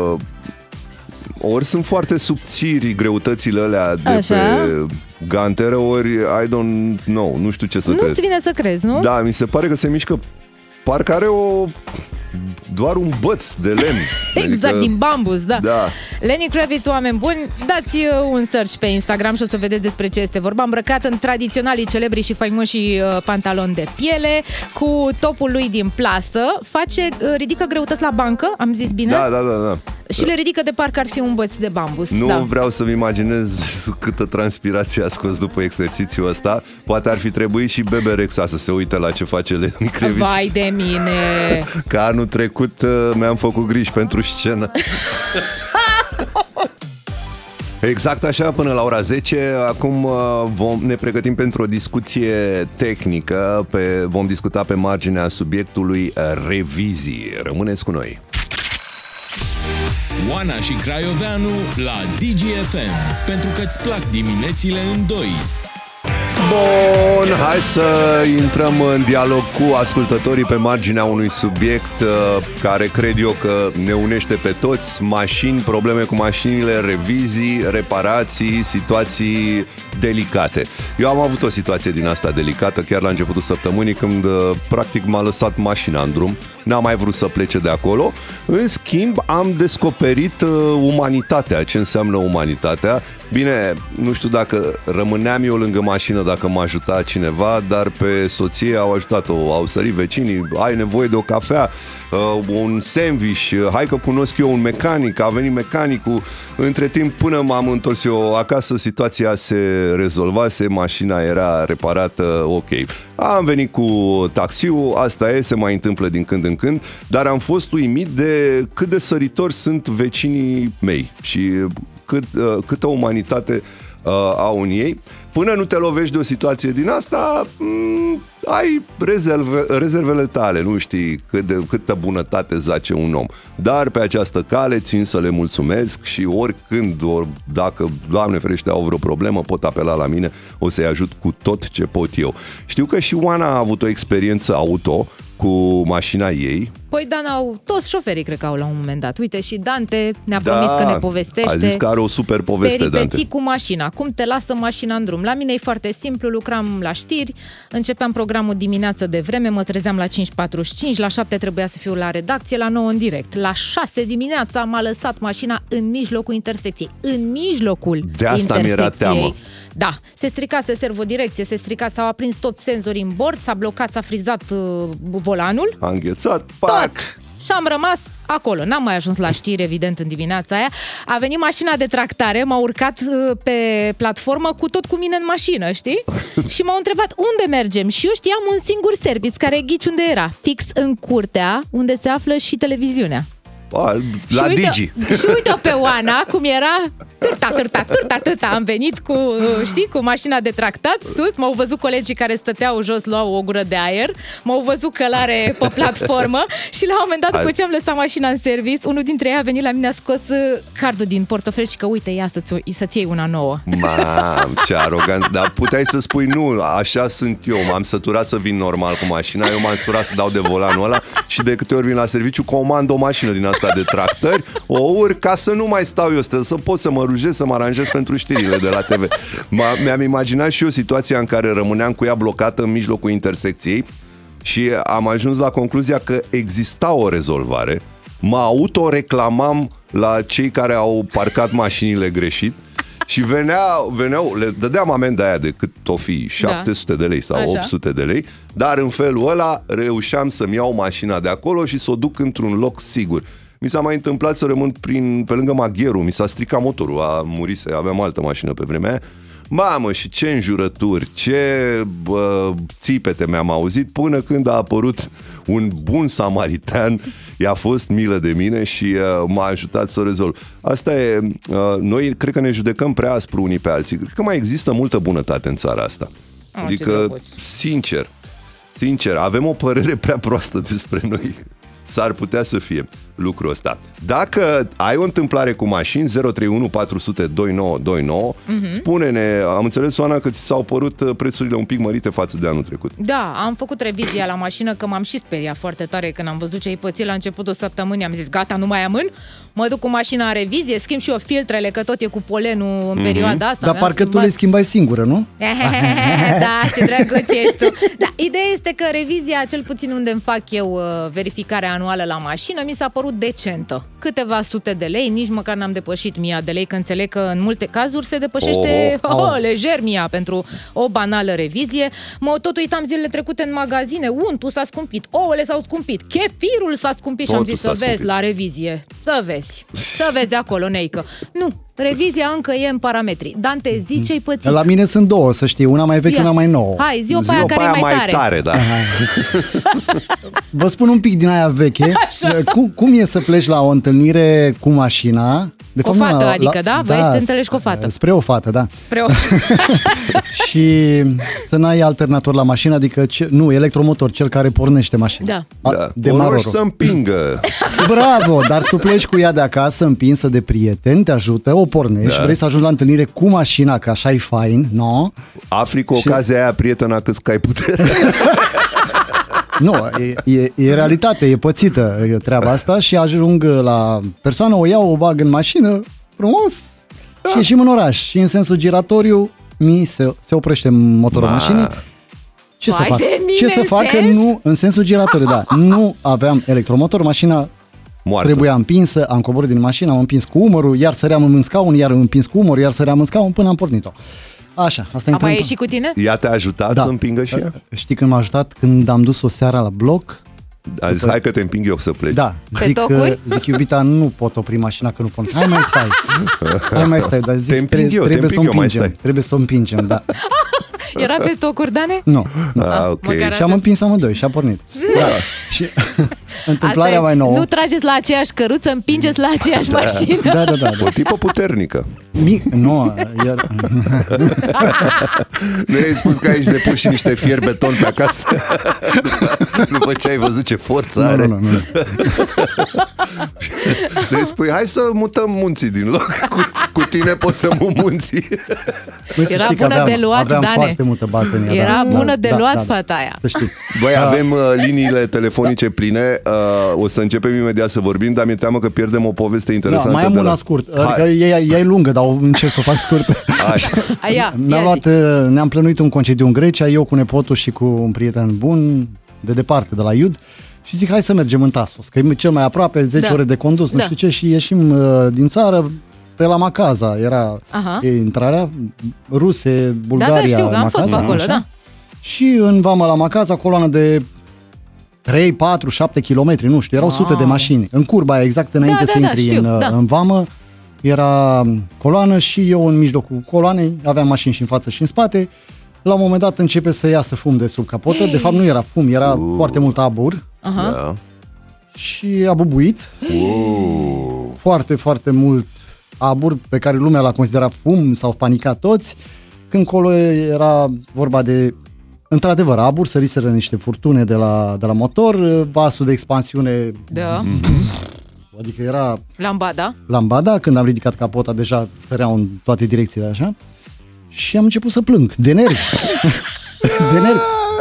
ori sunt foarte subțiri greutățile alea de Așa. pe ganteră, ori I don't know, nu știu ce să crezi. Nu-ți vine să crezi, nu? Da, mi se pare că se mișcă, parcă are o doar un băț de lemn. Exact, adică, din bambus, da. Da. Lenny Kravitz, oameni buni, dați un search pe Instagram și o să vedeți despre ce este vorba. Îmbrăcat în tradiționalii celebri și faimoși uh, pantaloni de piele, cu topul lui din plasă, face, uh, ridică greutăți la bancă, am zis bine? Da, da, da, da. Și le ridică de parcă ar fi un băț de bambus. Nu da. vreau să-mi imaginez câtă transpirație a scos după exercițiul ăsta. Poate ar fi trebuit și Bebe Rexha să se uite la ce face Lenny Kravitz. Vai de mine! Că anul trecut uh, mi-am făcut griji pentru scenă. Exact așa, până la ora zece. Acum uh, vom, ne pregătim pentru o discuție tehnică. Pe, vom discuta pe marginea subiectului revizii. Rămâneți cu noi. Oana și Craioveanu la D G F M, pentru că îți plac diminețile în doi. Bun, hai să intrăm în dialog cu ascultătorii pe marginea unui subiect uh, care cred eu că ne unește pe toți: mașini, probleme cu mașinile, revizii, reparații, situații delicate. Eu am avut o situație din asta delicată chiar la începutul săptămânii, când uh, practic m-a lăsat mașina în drum. N-am mai vrut să plece de acolo. În schimb, am descoperit uh, umanitatea. Ce înseamnă umanitatea? Bine, nu știu dacă rămâneam eu lângă mașină, dacă m-a ajutat cineva, dar pe soție au ajutat-o. Au sărit vecinii: ai nevoie de o cafea, uh, un sandwich, uh, hai că cunosc eu un mecanic, a venit mecanicul. Între timp, până m-am întors eu acasă, situația se rezolvase, mașina era reparată, ok. Am venit cu taxiul, asta e, se mai întâmplă din când în când, dar am fost uimit de cât de săritori sunt vecinii mei și cât, uh, câtă umanitate uh, au în ei. Până nu te lovești de o situație din asta, m- ai rezerve, rezervele tale, nu știi cât de, câtă bunătate zace un om. Dar pe această cale țin să le mulțumesc și oricând, ori dacă, Doamne ferește, au vreo problemă, pot apela la mine, o să-i ajut cu tot ce pot eu. Știu că și Oana a avut o experiență auto cu mașina ei. Păi Dan, au, toți șoferii cred că au la un moment dat. Uite, și Dante ne-a Da, promis că ne povestește. a zis că are o super poveste, peripeții Dante. cu mașina, cum te lasă mașina în drum. La mine e foarte simplu, lucram la știri, începeam programul dimineață de vreme, mă trezeam la cinci patruzeci și cinci, la șapte trebuia să fiu la redacție, la nouă în direct. La șase dimineața m-a lăsat mașina în mijlocul intersecției. În mijlocul De asta mi-era intersecției. teamă. Da, se stricase servodirecție, se strica, s-au aprins toți senzorii în bord, s-a blocat, s-a frizat uh, volanul. A înghețat, pac! Tot! Și am rămas acolo. N-am mai ajuns la știri, evident, în dimineața aia. A venit mașina de tractare, m-a urcat uh, pe platformă cu tot cu mine în mașină, știi? Și m-au întrebat unde mergem. Și eu știam un singur service, care ghici unde era. Fix în curtea, unde se află și televiziunea. A, la și uite, Digi. Și uite pe Oana cum era. Târta, târta, târta, târta. Am venit cu, știi, cu mașina de tractat sus. M-au văzut colegii care stăteau jos, luau o gură de aer. M-au văzut călare pe platformă. Și la un moment dat, după ce am lăsat mașina în service, unul dintre ei a venit la mine, a scos cardul din portofel și că uite, ia să-ți, să-ți iei una nouă. Mam, ce arogant. Dar puteai să spui nu, așa sunt eu. M-am săturat să vin normal cu mașina. Eu m-am săturat să dau de volanul ăla. Și de câte ori vin la serviciu, comand o mașină din asta de tractări, o urc ca să nu mai stau eu, să pot să mă rujez, să mă aranjez pentru știrile de la T V. Mi-am imaginat și eu situația în care rămâneam cu ea blocată în mijlocul intersecției și am ajuns la concluzia că exista o rezolvare. Mă autoreclamam la cei care au parcat mașinile greșit și veneau, veneau, le dădeam amenda aia de cât o fi, șapte sute de lei sau Așa. opt sute de lei, dar în felul ăla reușeam să-mi iau mașina de acolo și să o duc într-un loc sigur. Mi s-a mai întâmplat să rămân prin, pe lângă Magheru, mi s-a stricat motorul, a murise, aveam altă mașină pe vremea aia. Mamă, și ce înjurături, ce bă, țipete mi-am auzit, până când a apărut un bun samaritan, i-a fost milă de mine și uh, m-a ajutat să o rezolv. Asta e, uh, noi cred că ne judecăm prea aspru unii pe alții. Cred că mai există multă bunătate în țara asta. Oh, adică, sincer, Sincer, avem o părere prea proastă despre noi. S-ar putea să fie lucrul ăsta. Dacă ai o întâmplare cu mașini, zero trei unu patru zero zero doi nouă doi nouă, uh-huh. spune-ne, am înțeles, Oana, că ți s-au părut prețurile un pic mărite față de anul trecut. Da, am făcut revizia la mașină, că m-am și speriat foarte tare când am văzut ce ai pățit la începutul săptămânii. Am zis, gata, nu mai amân, mă duc cu mașina în revizie, schimb și eu filtrele, că tot e cu polenul în uh-huh. perioada asta. Dar parcă schimbat... tu le schimbai singură, nu? Da, ce drăguț ești tu. Da, ideea este că revizia, cel puțin unde îmi fac eu verificarea anuală la mașină, mi s-a părut decentă. Câteva sute de lei, nici măcar n-am depășit mia de lei, că înțeleg că în multe cazuri se depășește oh, oh. Oh, lejer mia pentru o banală revizie. Mă tot uitam zilele trecute în magazine, untul s-a scumpit, ouăle s-au scumpit, chefirul s-a scumpit și am zis să vezi scumpit. La revizie, să vezi, să vezi acolo, neică. Nu, revizia încă e în parametri. Dante, zi ce-ai pățit. La mine sunt două, să știi, una mai veche, Ia. una mai nouă. Hai, zi-o pe aia care e mai, mai tare. tare da. Vă spun un pic din aia veche. Cum, cum e să pleci la o întâlnire cu mașina? De cu o fată, la, adică, da? Vrei da, să te întâlnești cu o fată. Spre o fată, da. Spre o... Și să n-ai alternator la mașină, adică, ce, nu, electromotor, cel care pornește mașina. Da. da. De Oroși să împingă. Bravo, dar tu pleci cu ea de acasă, împinsă de prieteni, te ajută, o pornești, da. vrei să ajungi la întâlnire cu mașina, că așa e fain, no? Afli cu ocazia și... aia, prietena, cât că ai putere. Nu, e, e, e realitate, e pățită treaba asta și ajung la persoană, o iau, o bag în mașină, frumos, da. și ieșim în oraș. Și în sensul giratoriu, mi se, se oprește motorul Ma. mașinii. Ce Vai să fac? Ce să fac? Sens? Nu, în sensul giratoriu, da. Nu aveam electromotor, mașina Moartă. Trebuia împinsă, am coborât din mașină, am împins cu umărul, iar săream în scaun, iar împins cu umărul, iar săream în scaun până am pornit-o. Așa, asta e. Am mai ieșit cu tine? Ea te-a ajutat da. să împingă și ea? Știi când m-a ajutat? Când am dus-o seara la bloc. A zis, hai că te împing eu să pleci. Da, zic, că, zic iubita, nu pot opri mașina că nu pot. Hai mai stai, hai mai stai, dar zic, te împing eu, trebuie te să o împingem, trebuie să o împingem, da. Era pe tocuri, Dane? Nu. nu. Ah, okay. Și am împins amândoi și a pornit. Da. Și întâmplarea Asta mai nouă. Nu trageți la aceeași căruță, împingeți la aceeași da. mașină. Da, da, da, da. O tipă puternică. Mi... Nu, iar... Nu i-ai spus că aici depus și niște fier beton pe acasă? După ce ai văzut ce forță are. Nu, nu, nu. Să-i spui, hai să mutăm munții din loc. Cu, cu tine poți să mut munții. Era bună aveam, de luat, aveam Dane. foarte multă bază în ea. Era da, bună da, de da, luat, da, da, fata aia. Să știi. Băi, avem uh, liniile telefonice pline. Uh, o să începem imediat să vorbim, dar mi-e teamă că pierdem o poveste interesantă. Da, mai am de una la... scurt. Adică e, e lungă, dar încerc să o fac scurt. Aia, Ne-am luat, ne-am plănuit un concediu în Grecia, eu cu nepotul și cu un prieten bun, de departe, de la Iud. Și zic, hai să mergem în Tasos, că e cel mai aproape, zece da. ore de condus, nu da. știu ce, și ieșim uh, din țară pe la Macaza, era e, intrarea, Ruse, Bulgaria, da, da, știu, că am Macaza, fost pe acolo, da. Și în vama la Macaza, coloană de trei, patru, șapte kilometri, nu știu, erau wow. sute de mașini. În curba aia, exact înainte da, să da, intri da, știu, în, da. în vamă, era coloană și eu în mijlocul coloanei, aveam mașini și în față și în spate. La un moment dat începe să iasă fum de sub capotă, de fapt nu era fum, era uh. foarte mult abur. Uh-huh. Da. Și a bubuit. Uh. Foarte, foarte mult abur pe care lumea l-a considerat fum, s-au panicat toți. Când colo era vorba de, într-adevăr, abur, săriseră niște furtune de la, de la motor, vasul de expansiune... Da. Adică era... Lambada. Lambada, când am ridicat capota, deja săreau în toate direcțiile așa. Și am început să plâng, de nervi. De nervi.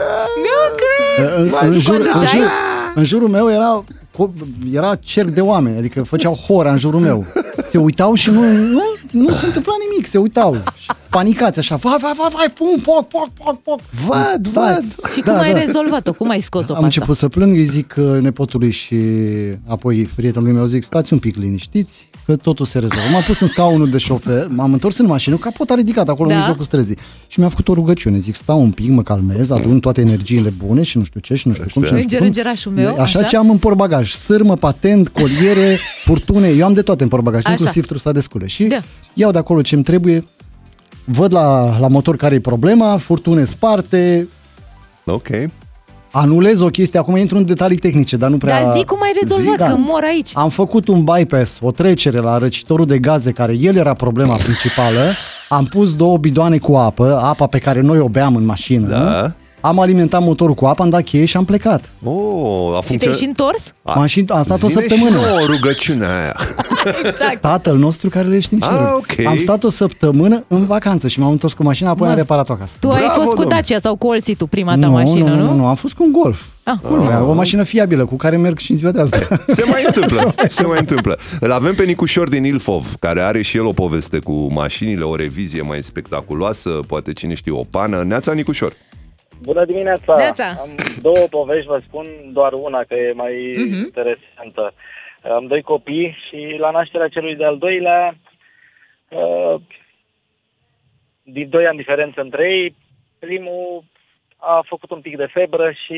Nu cred! În, în, jur, în, jur, în jurul meu era, era cerc de oameni, adică făceau hora în jurul meu. Se uitau și nu, nu, nu se întâmpla nimic, se uitau. Panicați așa, vai, vai, vai, vai, fum, foc, foc, foc, foc. Vad, vad. Și cum da, ai da. rezolvat-o? Cum ai scos-o? Am început să plâng, îi zic nepotului și apoi prietenului meu, zic, stați un pic liniștiți, că totul se rezolvă. M-am pus în scaunul de șofer, m-am întors în mașină, capota ridicat acolo da. în mijlocul străzii și mi-a făcut o rugăciune. Zic, stau un pic, mă calmez, adun toate energiile bune și nu știu ce și nu știu cum. Și nu știu cum. Meu, așa, așa ce am în portbagaj, sârmă, patent, coliere, furtune, eu am de toate în portbagaj, așa. Inclusiv trusa de scule. Și da. iau de acolo ce-mi trebuie, văd la, la motor care e problema, furtune sparte. Ok. Anulez o chestie, acum intru în detalii tehnice, dar nu prea... Dar zi cum ai rezolvat, zi, că da. mor aici. Am făcut un bypass, o trecere la răcitorul de gaze, care el era problema principală. Am pus două bidoane cu apă, apa pe care noi o beam în mașină. Da. am alimentat motorul cu apă, am dat cheie și am plecat. Oh, a Și te-ai și funcționat. întors? M-am și, am stat o Zine săptămână. și nouă rugăciunea aia. Exact. Tatăl nostru care le știm cerul. Ah, ok. Am stat o săptămână în vacanță și m-am întors cu mașina, apoi Mă, am reparat-o acasă. Tu ai Bravo, fost cu domnule. Dacia sau cu Olsitu, prima ta nu, mașină, nu, nu? nu, nu, am fost cu un Golf. Ah. Culmea, o mașină fiabilă cu care merg și în ziua de asta. Se mai întâmplă, se mai întâmplă. Îl avem pe Nicușor din Ilfov, care are și el o poveste cu mașinile, o revizie mai spectaculoasă, poate cine știe, o pană. Neața, Nicușor. Bună dimineața! Neața. Am două povești, vă spun doar una, că e mai Mhm. interesantă. Am doi copii și la nașterea celui de-al doilea, uh, din doi ani diferență între ei, primul a făcut un pic de febră și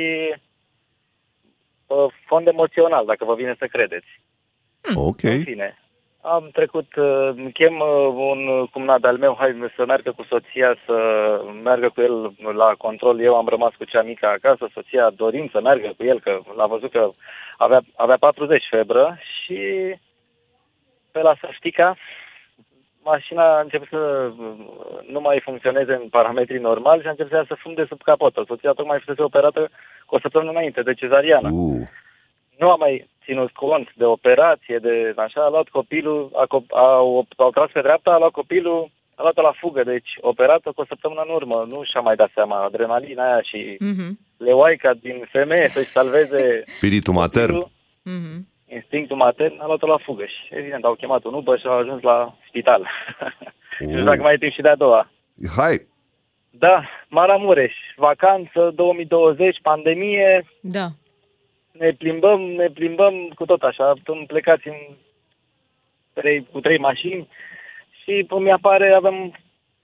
uh, fond emoțional, dacă vă vine să credeți. Ok. În fine, am trecut, uh, chem uh, un cumnat al meu, hai să meargă cu soția, să meargă cu el la control. Eu am rămas cu cea mică acasă, soția dorind să meargă cu el, că l-a văzut că avea, avea patruzeci febră și pe la Săștica, mașina a început să nu mai funcționeze în parametrii normali și a început să iasă fum de sub capotă. Soția tocmai fusese operată cu o săptămână înainte de cezariană. Uh. Nu a mai ținut cont de operație, de așa, a luat copilul, a, a, a tras pe dreapta, a luat copilul, a luat-o la fugă, deci operată cu o săptămână în urmă. Nu și-a mai dat seama, adrenalina aia și Mhm. leoaica din femeie să-și salveze Spiritul matern. copilul, Mhm. instinctul matern, a luat-o la fugă și evident au chemat un Uber și au ajuns la spital. Și nu știu dacă mai e timp și de a doua. Hai. Da, Maramureș, vacanță două mii douăzeci, pandemie, Da. ne plimbăm, ne plimbăm cu tot așa, am plecați în trei, cu trei mașini și mi apare, avem,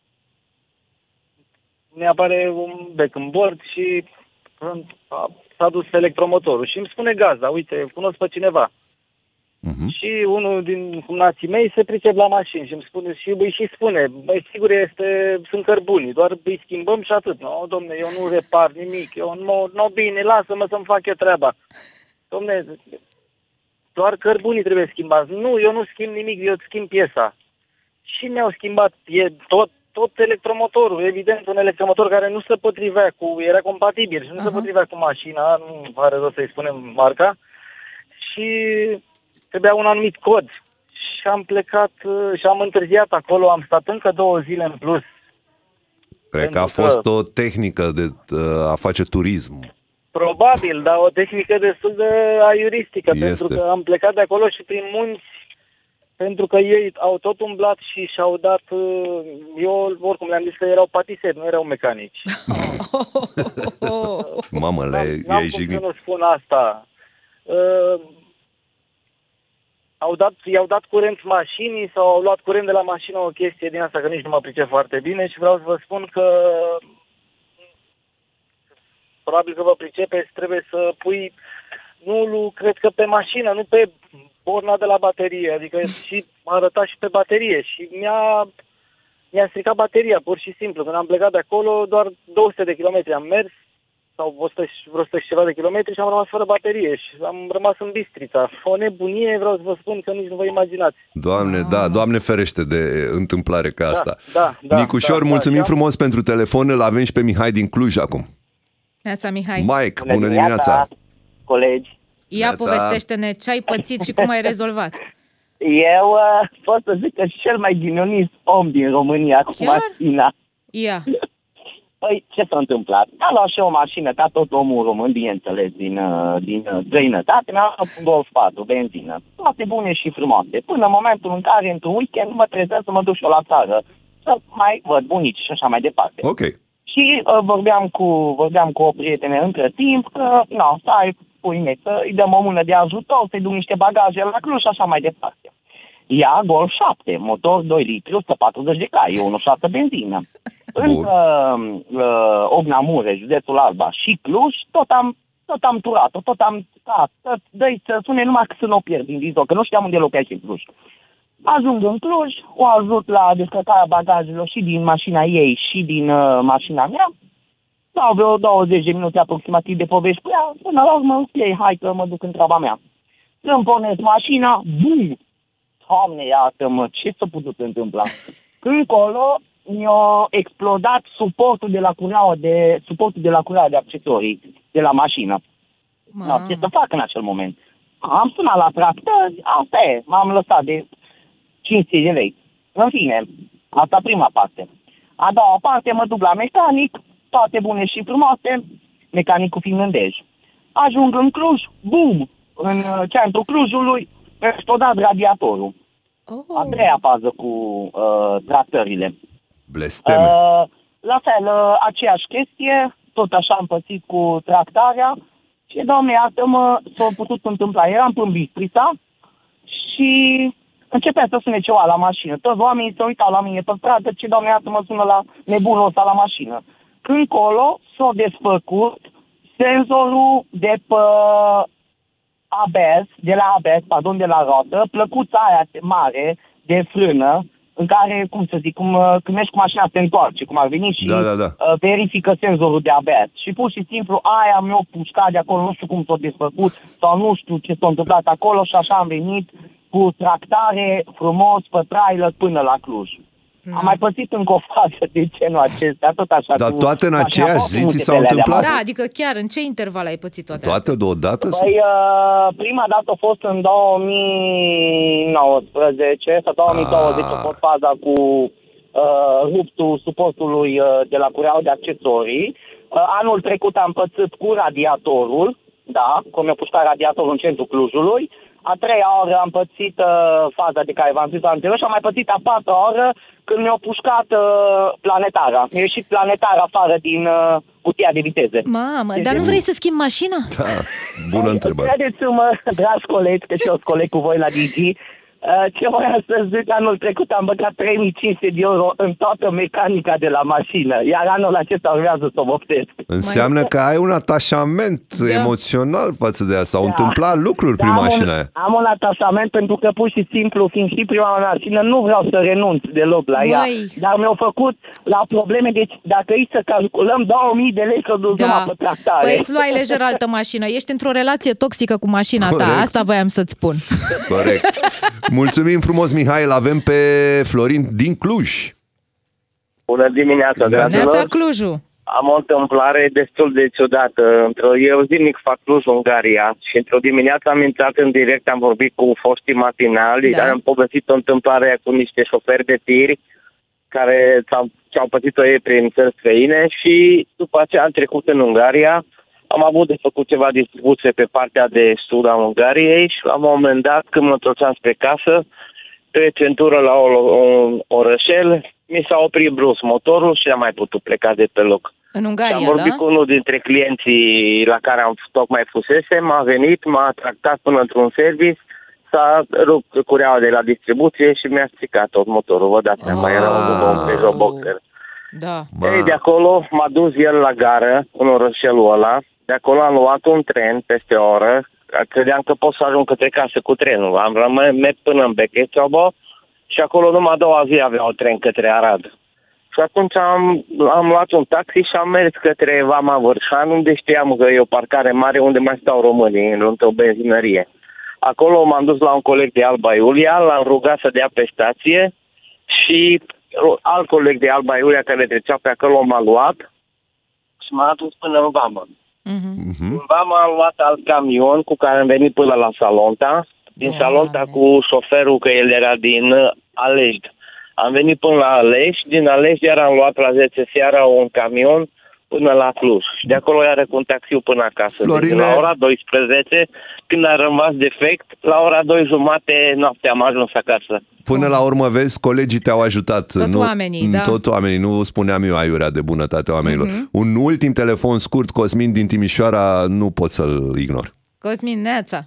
mi apare un bec în bord și a, s-a dus electromotorul și îmi spune gazda, uite, cunosc pe cineva. Uh-huh. Și unul din cumnații mei se pricep la mașini și îmi spune și îi și spune, băi, sigur este, sunt cărbunii, doar îi schimbăm și atât. Nu, domne, eu nu repar nimic, eu nu, nu bine, lasă-mă să-mi fac eu treaba. Domne, doar cărbunii trebuie schimbați. Nu, eu nu schimb nimic, eu schimb piesa. Și mi-au schimbat e tot, tot electromotorul, evident, un electromotor care nu se potrivea cu, era compatibil și nu Aha. se potrivea cu mașina, nu are rost să-i spunem marca. Și trebuia un anumit cod. Și am plecat uh, și am întârziat acolo, am stat încă două zile în plus. Cred că a Pentru fost că- o tehnică de uh, a face turism. Probabil, dar o tehnică destul de aiuristică, Este. pentru că am plecat de acolo și prin munți, pentru că ei au tot umblat și și-au dat, uh, eu oricum le-am zis că erau patiseri, nu erau mecanici. Mamă, le N-am- n-am i-ai cum jignit. să nu spun asta. Uh, au dat, i-au dat curent mașinii sau au luat curent de la mașină, o chestie din asta, că nici nu mă pricep foarte bine și vreau să vă spun că probabil că vă pricepeți, trebuie să pui, nu lu- cred că pe mașină, nu pe borna de la baterie, adică și arăta și pe baterie și mi-a, mi-a stricat bateria, pur și simplu. Când am plecat de acolo, doar două sute de kilometri am mers, sau o sută, și- vreo o sută și ceva de kilometri și am rămas fără baterie și am rămas în Bistrița. O nebunie, vreau să vă spun că nici nu vă imaginați. Doamne, da, Doamne ferește de întâmplare ca asta. da, da, Nicușor, da, da, mulțumim da. frumos pentru telefon, îl avem și pe Mihai din Cluj acum. Neața, Mihai. Mike, bună, bună dimineața! Colegi. Ia Neața. povestește-ne ce ai pățit și cum ai rezolvat. Eu uh, pot să zic că cel mai ghinionist om din România cu Chiar? mașina. Ia. Păi, ce s-a întâmplat? Am luat și eu o mașină, ca tot omul român, bineînțeles, din, uh, din uh, străinătate, mi-am luat un Golf patru, benzină. Toate bune și frumoase. Până în momentul în care, într-un weekend, mă trezesc să mă duc și eu la țară. Să mai văd bunici și așa mai departe. Ok. Și uh, vorbeam, cu, vorbeam cu o prietenă între timp că, nu, stai, pui mei, să îi dăm o mână de ajutor, să-i duc niște bagaje la Cluj și așa mai departe. Ia Golf șapte, motor doi litri, o sută patruzeci de cai, e unu virgulă șase benzină. Între uh, Ogna Mureș, județul Alba și Cluj, tot am, tot am turat-o, tot am stat, tot, dă-i să sune numai că să nu o pierd din vizor, că nu știam unde locuiește în Cluj. Ajung în Cluj, o ajut la descărcarea bagajelor și din mașina ei și din uh, mașina mea. Dau vreo douăzeci de minute aproximativ de povești cu ea, până la urmă, ok, hai că mă duc în treaba mea. Îmi pornesc mașina, bum! Doamne, iată-mă, ce s-a putut întâmpla? Încolo, mi-a explodat suportul de la cureaua de, suportul de la cureaua de accesorii de la mașină. No, ce să fac în acel moment? Am sunat la tractor, asta e, m-am lăsat de cinci sute de lei. În fine, asta prima parte. A doua parte, mă duc la mecanic, toate bune și frumoase, mecanicul fiind în Dej. Ajung în Cluj, bum, în uh, centrul Clujului, explodat radiatorul. Oh. A treia fază cu uh, tractările. Blesteme. Uh, la fel, uh, aceeași chestie, tot așa am pățit cu tractarea și, Doamne, iartă-mă, s-a putut întâmpla. Eram în Bistrița și începea să sune ceva la mașină. Toți oamenii se uitau la mine pe stradă, ce, Doamne, iartă-mă, sună la nebunul ăsta la mașină. Când colo s-a desfăcut senzorul de pe A B S, de la A B S, pardon, de la rotă, plăcuța aia mare de frână, în care, cum să zic, cum, când mergi cu mașina se întoarce, cum ar veni și da, da, da. Uh, verifică senzorul de A B S. Și pur și simplu aia mi-a pușcat de acolo, nu știu cum s-a desfăcut sau nu știu ce s-a întâmplat acolo și așa am venit cu tractare frumos pe trailer până la Cluj. Am mai pățit încă o fază de genul acesta, tot așa. Dar cu, toate în aceeași zi ți s-au întâmplat? Da, adică chiar în ce interval ai pățit toate toate astea? deodată? Păi, uh, prima dată a fost în două mii nouăsprezece sau două mii douăzeci a fost faza cu uh, ruptul suportului uh, de la cureaua de accesorii. Uh, anul trecut am pățit cu radiatorul, da, cum mi-a pușcat radiatorul în centrul Clujului. A treia oră am pățit uh, faza de care v-am zis anterior și am mai pățit a patra oră când mi-a pușcat uh, planetara. Mi-a ieșit planetara afară din uh, cutia de viteze. Mamă, dar nu vrei să schimbi mașina? Da, bună întrebare. Credeți-mă, dragi colegi, că și eu sunt coleg cu voi la D G, uh, ce voiam să zic, anul trecut am băgat trei mii cinci sute de euro în toată mecanica de la mașină, iar anul acesta urmează să mă optesc. Înseamnă că ai un atașament da. emoțional față de ea. S-au da. întâmplat lucruri da, prin am mașina un, aia. Am un atașament pentru că pur și simplu, fiind și prima mea mașină, nu vreau să renunț deloc la ea. Măi. Dar mi-au făcut la probleme, deci dacă îi să calculăm două mii de lei să duc da. pe tractare. Păi îți luai lejer altă mașină. Ești într-o relație toxică cu mașina Corect. ta. Asta voiam să-ți spun. Corect. Mulțumim frumos, Mihai. L-avem pe Florin din Cluj. Bună dimineața, dragilor. Neața Clujul. Am o întâmplare destul de ciudată. Într-o, eu zilnic fac Cluj, Ungaria, și într-o dimineață am intrat în direct, am vorbit cu foștii matinali, da. am povestit o întâmplare cu niște șoferi de tir care ce-au pățit-o ei prin țări străine și după aceea am trecut în Ungaria. Am avut de făcut ceva distribuție pe partea de sud a Ungariei și la un moment dat, când mă întorceam spre casă, pe centură la un orășel, mi s-a oprit brusc motorul și n-am mai putut pleca de pe loc. În Ungaria, și am vorbit da? cu unul dintre clienții la care am tocmai fusese, m-a venit, m-a tractat până într-un service, s-a rupt cureaua de la distribuție și mi-a stricat tot motorul. Vă dați seama, era un Peugeot Boxer. Da. Ei, de acolo m-a dus el la gară, în orășelul ăla. De acolo am luat un tren peste o oră. Credeam că pot să ajung către casă cu trenul. Am rămas până în Bechețobo și acolo numai a doua zi avea un tren către Arad. Și atunci am, am luat un taxi și am mers către Vama Vârșan, unde știam că e o parcare mare unde mai stau românii, într-o benzinărie. Acolo m-am dus la un coleg de Alba Iulia, l-am rugat să dea pe stație și alt coleg de Alba Iulia care trecea pe acolo m-a luat și m-a adus până în Vama. Uh-huh. În Vama am luat alt camion cu care am venit până la Salonta. Din wow. Salonta cu șoferul, că el era din Alești. Am venit până la Alești, din Alești iar am luat la zece seara un camion până la Cluj. Și de acolo iară cu un taxiu până acasă. Florine... Deci la ora douăsprezece, când a rămas defect, la ora două jumate noapte am ajuns acasă. Până la urmă, vezi, colegii te-au ajutat. Tot nu, oamenii, da. Tot oamenii, nu spuneam eu aiurea de bunătate oamenilor. Uh-huh. Un ultim telefon scurt, Cosmin din Timișoara, nu pot să-l ignor. Cosmin, neața.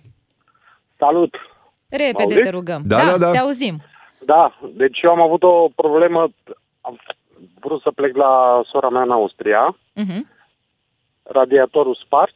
Salut. Repede te rugăm. Da, da, da. Te auzim. Da, deci eu am avut o problemă, am vrut să plec la sora mea în Austria, uh-huh. Radiatorul spart,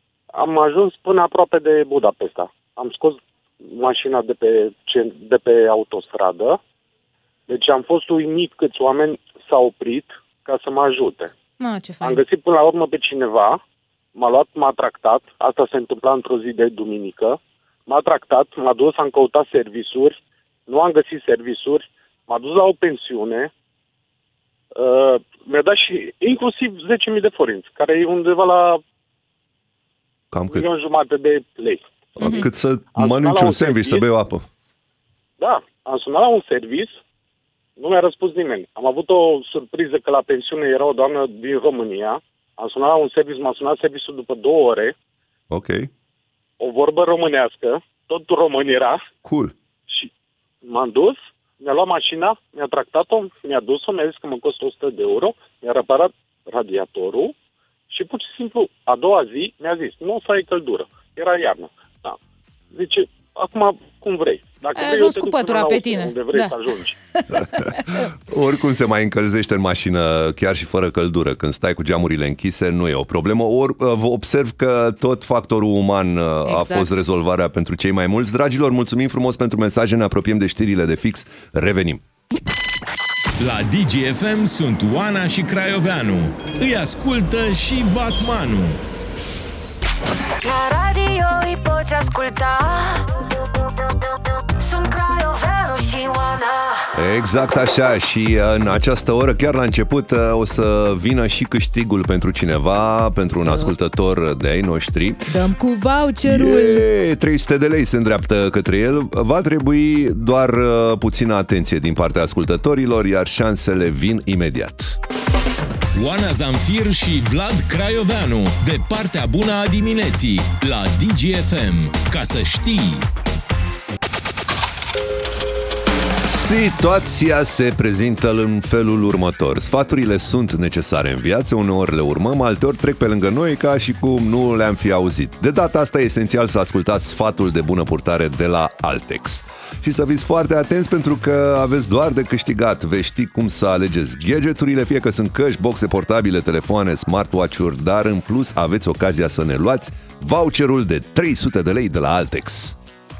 am ajuns până aproape de Budapesta. Am scos mașina de pe, de pe autostradă, deci am fost uimit câți oameni s-au oprit ca să mă ajute. Ma, ce fain. Am găsit până la urmă pe cineva, m-a luat, m-a tractat, asta se întâmpla într-o zi de duminică, m-a tractat, m-a dus, am căutat servisuri, nu am găsit servisuri, m-a dus la o pensiune, Uh, mi-a dat și inclusiv zece mii de forinți, care e undeva la Cam cât? milion jumate de lei. Mm-hmm. Cât să mănânci un sandwich, să bei o apă. Da, am sunat la un service, nu mi-a răspuns nimeni. Am avut o surpriză că la pensiune era o doamnă din România. Am sunat la un service, m-a sunat serviciul după două ore. Ok. O vorbă românească, tot român era. Cool. Și m-am dus, mi-a luat mașina, mi-a tractat-o, mi-a dus-o, mi-a zis că mă costă o sută de euro, mi-a reparat radiatorul și pur și simplu a doua zi mi-a zis, nu o să ai căldură. Era iarnă. Da. Zice, acum cum vrei. Dacă ai vrei, ajuns eu te cu duc pătura până pe la tine. unde vrei Da. să ajungi. Oricum se mai încălzește în mașină, chiar și fără căldură. Când stai cu geamurile închise, nu e o problemă. Ori vă observ că tot factorul uman exact. a fost rezolvarea pentru cei mai mulți. Dragilor, mulțumim frumos pentru mesaje, ne apropiem de știrile de fix. Revenim. La D G F M sunt Oana și Craioveanu. Îi ascultă și Vacmanu. La radio îi poți asculta. Sunt Craioveanu și Oana. Exact așa, și în această oră, chiar la început, o să vină și câștigul pentru cineva, pentru un ascultător de ai noștri. Dăm cu voucherul. Yeah, trei sute de lei se îndreaptă către el. Va trebui doar puțină atenție din partea ascultătorilor, iar șansele vin imediat. Oana Zamfir și Vlad Craioveanu, de partea bună a dimineții, la D G F M. Ca să știi... Situația se prezintă în felul următor. Sfaturile sunt necesare în viață, uneori le urmăm, alteori trec pe lângă noi ca și cum nu le-am fi auzit. De data asta e esențial să ascultați sfatul de bună purtare de la Altex. Și să fiți foarte atenți pentru că aveți doar de câștigat. Veți ști cum să alegeți gadgeturile, fie că sunt căști, boxe portabile, telefoane, smartwatch-uri, dar în plus aveți ocazia să ne luați voucherul de trei sute de lei de la Altex.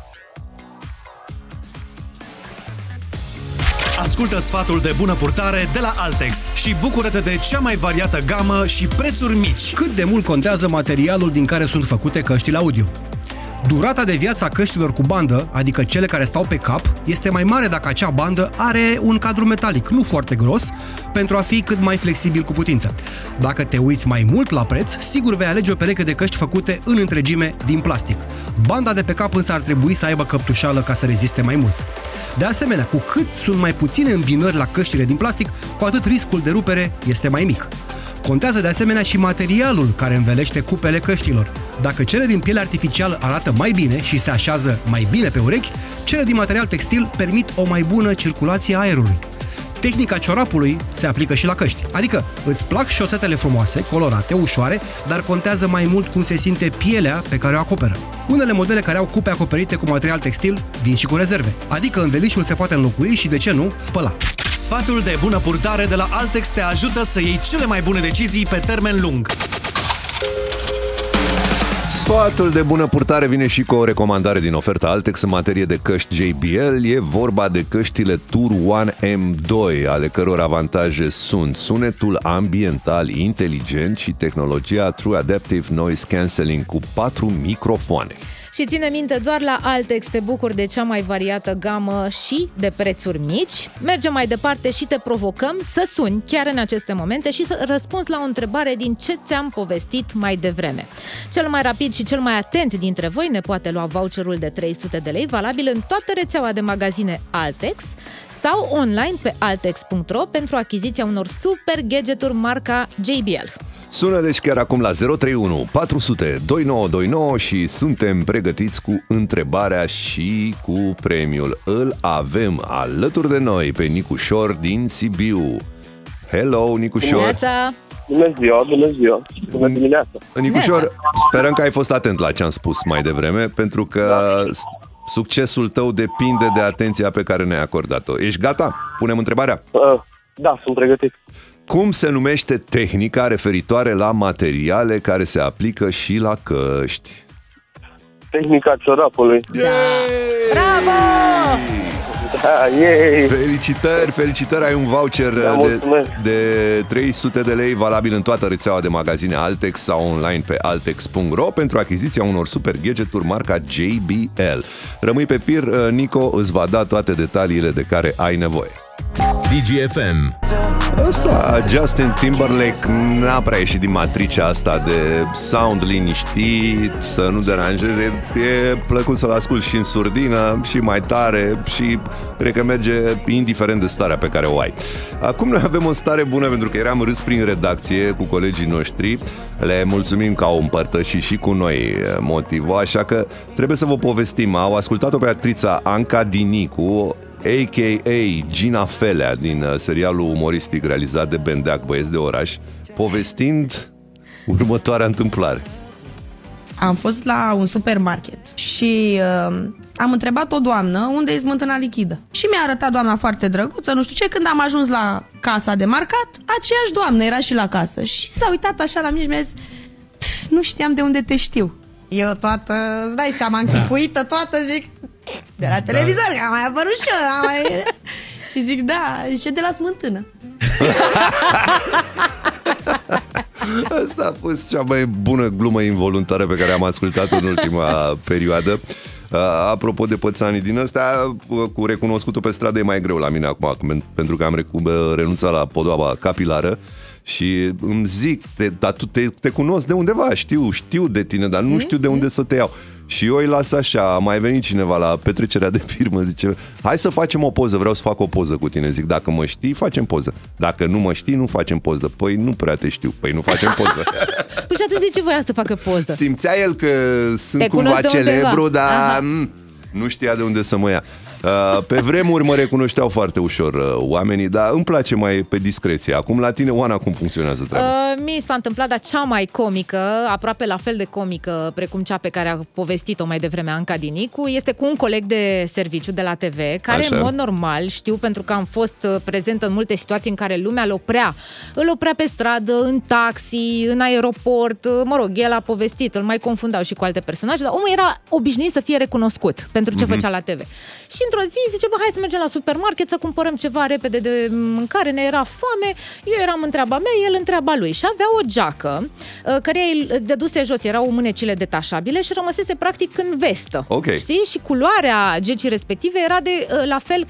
Ascultă sfatul de bună purtare de la Altex și bucură-te de cea mai variată gamă și prețuri mici. Cât de mult contează materialul din care sunt făcute căștile audio? Durata de viață a căștilor cu bandă, adică cele care stau pe cap, este mai mare dacă acea bandă are un cadru metalic, nu foarte gros, pentru a fi cât mai flexibil cu putință. Dacă te uiți mai mult la preț, sigur vei alege o pereche de căști făcute în întregime din plastic. Banda de pe cap însă ar trebui să aibă căptușală ca să reziste mai mult. De asemenea, cu cât sunt mai puține îmbinări la căștile din plastic, cu atât riscul de rupere este mai mic. Contează de asemenea și materialul care învelește cupele căștilor. Dacă cele din piele artificială arată mai bine și se așează mai bine pe urechi, cele din material textil permit o mai bună circulație a aerului. Tehnica ciorapului se aplică și la căști, adică îți plac șosetele frumoase, colorate, ușoare, dar contează mai mult cum se simte pielea pe care o acoperă. Unele modele care au cupe acoperite cu material textil vin și cu rezerve, adică învelișul se poate înlocui și, de ce nu, spăla. Sfatul de bună purtare de la Altex te ajută să iei cele mai bune decizii pe termen lung. Sfatul de bună purtare vine și cu o recomandare din oferta Altex în materie de căști J B L. E vorba de căștile Tour One M doi, ale căror avantaje sunt sunetul ambiental inteligent și tehnologia True Adaptive Noise Cancelling cu patru microfoane. Și ține minte, doar la Altex te bucuri de cea mai variată gamă și de prețuri mici. Mergem mai departe și te provocăm să suni chiar în aceste momente și să răspunzi la o întrebare din ce ți-am povestit mai devreme. Cel mai rapid și cel mai atent dintre voi ne poate lua voucherul de trei sute de lei, valabil în toată rețeaua de magazine Altex sau online pe altex punct ro pentru achiziția unor super gadgeturi marca J B L. Sună deci chiar acum la zero trei unu patru zero zero doi nouă doi nouă și suntem pregătiți cu întrebarea și cu premiul. Îl avem alături de noi pe Nicușor din Sibiu. Hello, Nicușor! Neața. Bună ziua, bună ziua! Bună dimineața! Nicușor, sperăm că ai fost atent la ce am spus mai devreme, pentru că da. Succesul tău depinde de atenția pe care ne-ai acordat-o. Ești gata? Punem întrebarea? Uh, da, sunt pregătit. Cum se numește tehnica referitoare la materiale care se aplică și la căști? Tehnica ciorapului. Da. Bravo! Da, yay! Felicitări, felicitări, ai un voucher da, de, de trei sute de lei valabil în toată rețeaua de magazine Altex sau online pe altex punct ro pentru achiziția unor super gadgeturi marca J B L. Rămâi pe fir, Nico îți va da toate detaliile de care ai nevoie. D G F M. Ăsta, Justin Timberlake, n-a prea ieșit din matricea asta de sound liniștit, să nu deranjeze. E plăcut să-l ascult și în surdină, și mai tare, și cred că merge indiferent de starea pe care o ai. Acum noi avem o stare bună pentru că eram râs prin redacție cu colegii noștri. Le mulțumim că au împărtășit și cu noi motivul, așa că trebuie să vă povestim. Au ascultat-o pe actrița Anca Dinicu, a k a. Gina Felea, din serialul umoristic realizat de Bendeac, Băieți de oraș, povestind următoarea întâmplare. Am fost la un supermarket și uh, am întrebat o doamnă unde e smântâna lichidă. Și mi-a arătat doamna foarte drăguță, nu știu ce, când am ajuns la casa de marcat, aceeași doamnă era și la casă. Și s-a uitat așa la mine și mi-a zis, nu știam de unde te știu. Eu toată, îți dai seama, închipuită toată, zic, de la televizor, că am mai apărut și eu, am mai... Și zic, da, zice, de la smântână. Asta a fost cea mai bună glumă involuntară pe care am ascultat-o în ultima perioadă. Apropo de pățanii din ăstea, cu recunoscutul pe stradă e mai greu la mine acum, pentru că am renunțat la podoaba capilară. Și îmi zic, te, dar tu te, te cunosc de undeva, știu, știu de tine, dar nu știu de unde să te iau. Și eu îi las așa, a mai venit cineva la petrecerea de firmă, zice, hai să facem o poză, vreau să fac o poză cu tine. Zic, dacă mă știi, facem poză. Dacă nu mă știi, nu facem poză. Păi nu prea te știu, păi nu facem poză. Păi și atunci de ce voia să facă poză? Simțea el că sunt te cumva celebru, dar m- nu știa de unde să mă ia. Pe vremuri mă recunoșteau foarte ușor oamenii, dar îmi place mai pe discreție. Acum la tine, Oana, cum funcționează treaba? Uh, mi s-a întâmplat, dar cea mai comică, aproape la fel de comică precum cea pe care a povestit-o mai devreme Anca Dinicu, este cu un coleg de serviciu de la T V, care Așa. în mod normal, știu pentru că am fost prezentă în multe situații în care lumea îl oprea. Îl oprea pe stradă, în taxi, în aeroport, mă rog, el a povestit, îl mai confundau și cu alte personaje, dar omul era obișnuit să fie recunoscut pentru ce mm-hmm. făcea la T V. Și într-o zi zice, bă, hai să mergem la supermarket să cumpărăm ceva repede de mâncare, ne era foame, eu eram în treaba mea, el în treaba lui și avea o geacă care îi dăduse jos, erau mânecile detașabile și rămăsese practic în vestă. Okay. Știi? Și culoarea gecii respective era de la fel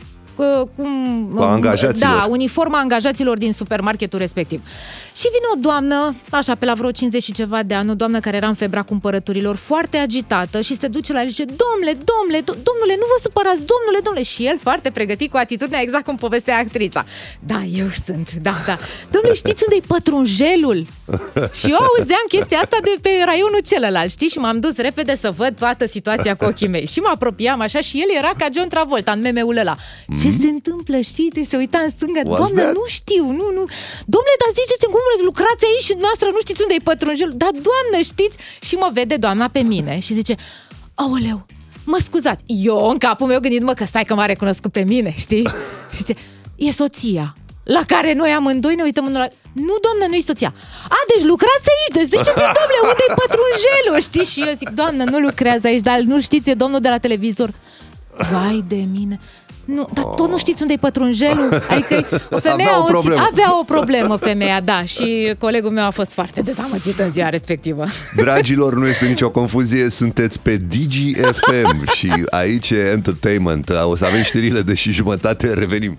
cum, cu angajaților. Da, uniforma angajaților din supermarketul respectiv. Și vine o doamnă, așa pe la vreo cincizeci și ceva de ani, o doamnă care era în febra cumpărăturilor, foarte agitată și se duce la el și zice, domnule, domnule, do- domnule, nu vă supărați, domnule, domnule. Și el foarte pregătit cu atitudinea exact cum povestea actrița. Da, eu sunt, da, da. Domnule, știți unde-i pătrunjelul? Și eu auzeam chestia asta de pe raionul celălalt, știi? Și m-am dus repede să văd toată situația cu ochii mei. Și mă apropiam așa și el era ca John Travolta în meme-ul ăla. Mm. Ce se întâmplă, știi? De se uita în stânga. What's Doamne, that? nu știu, nu, nu. Domnule, dar ziceți-mi cum lucrați aici și noastră nu știți unde e pătrunjelul. Da, doamnă, știți? Și mă vede doamna pe mine și zice, aoleu, mă scuzați. Eu în capul meu gândit, mă, că stai că m-a recunoscut pe mine, știi? Și zice, e soția. La care noi amândoi ne uităm în ăla. Nu, doamnă, nu e soția. A, deci lucrați aici, deci ziceți-mi, domnule, unde e pătrunjelul, știi? Și eu zic, doamnă, nu lucrează aici, dar nu știți, e domnul de la televizor. Vai de mine. Nu, dar tot nu știți unde e pătrunjelul? Adică o femeie avea o problemă. Avea o problemă, femeia, da. Și colegul meu a fost foarte dezamăgit în ziua respectivă. Dragilor, nu este nicio confuzie, sunteți pe D G F M și aici e entertainment. O să avem știrile de și jumătate, revenim.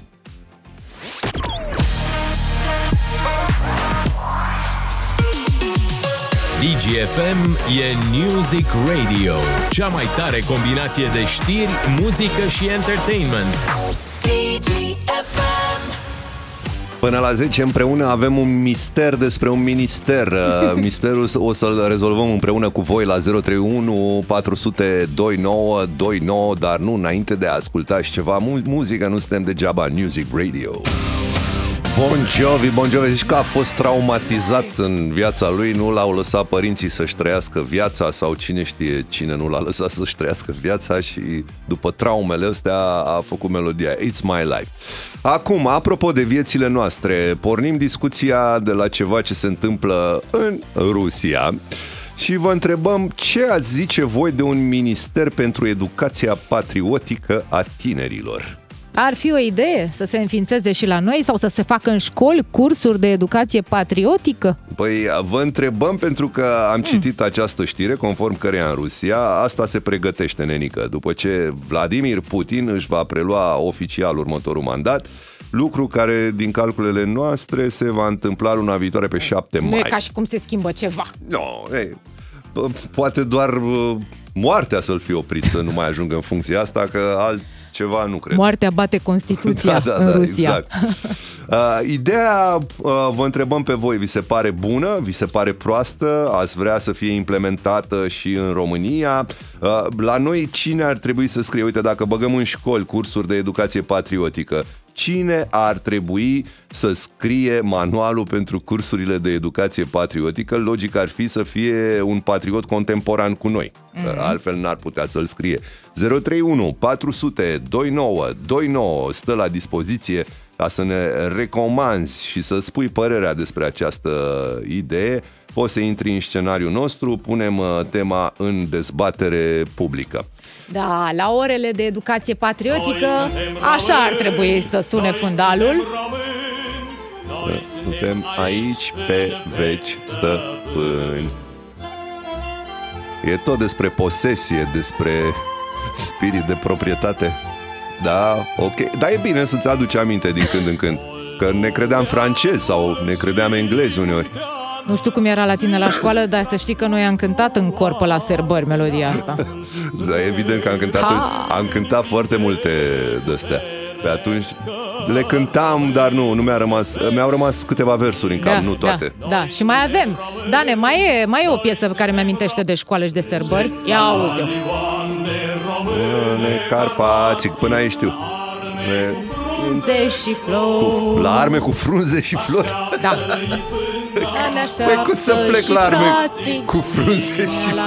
D G F M e Music Radio, cea mai tare combinație de știri, muzică și entertainment. D G F M. Până la zece împreună avem un mister despre un minister. Misterul o să-l rezolvăm împreună cu voi la zero trei unu patru zero zero doi nouă doi nouă, dar nu înainte de a asculta și ceva muzică, nu suntem degeaba Music Radio. Bon Jovi, Bon Jovi, zici că a fost traumatizat în viața lui, nu l-au lăsat părinții să-și trăiască viața sau cine știe cine nu l-a lăsat să-și trăiască viața și după traumele astea a făcut melodia It's My Life. Acum, apropo de viețile noastre, pornim discuția de la ceva ce se întâmplă în Rusia și vă întrebăm ce ați zice voi de un minister pentru educația patriotică a tinerilor. Ar fi o idee să se înființeze și la noi sau să se facă în școli cursuri de educație patriotică? Păi vă întrebăm pentru că am citit mm. această știre conform căreia în Rusia asta se pregătește, nenică. După ce Vladimir Putin își va prelua oficial următorul mandat, lucru care din calculele noastre se va întâmpla luna viitoare pe șapte mai. Nu e ca și cum se schimbă ceva. No, ei, poate doar moartea să-l fi oprit să nu mai ajungă în funcția asta, că altceva nu cred. Moartea bate Constituția da, da, în da, Rusia. Exact. Uh, ideea, uh, vă întrebăm pe voi, vi se pare bună, vi se pare proastă, ați vrea să fie implementată și în România? Uh, la noi cine ar trebui să scrie? Uite, dacă băgăm în școli cursuri de educație patriotică, cine ar trebui să scrie manualul pentru cursurile de educație patriotică? Logic ar fi să fie un patriot contemporan cu noi. Mm-hmm. Altfel n-ar putea să-l scrie. zero trei unu patru zero zero doi nouă doi nouă stă la dispoziție ca să ne recomanzi și să spui părerea despre această idee. Poți să intri în scenariul nostru, punem tema în dezbatere publică. Da, la orele de educație patriotică, așa ar trebui să sune fundalul. Suntem aici pe veci stăpâni. E tot despre posesie, despre spirit de proprietate. Da, ok. Dar e bine să-ți aduci aminte din când în când că ne credeam francezi sau ne credeam englezi uneori. Nu știu cum era la tine la școală, dar să știi că noi am cântat în corp la sărbări melodia asta. Da, evident că am cântat, am cântat foarte multe de-astea. Pe atunci le cântam, dar nu, nu mi-a rămas, mi-au rămas câteva versuri în cap, da, nu toate. Da, da, și mai avem. Dane, mai e, mai e o piesă care mi-amintește de școală și de sărbări. Ia auzi-o. Carpații, până aici știu. Ne... Frunze și flori. Cu, la arme cu frunze și flori? Da. Păi cum să plec la arme cu frunze și flori? La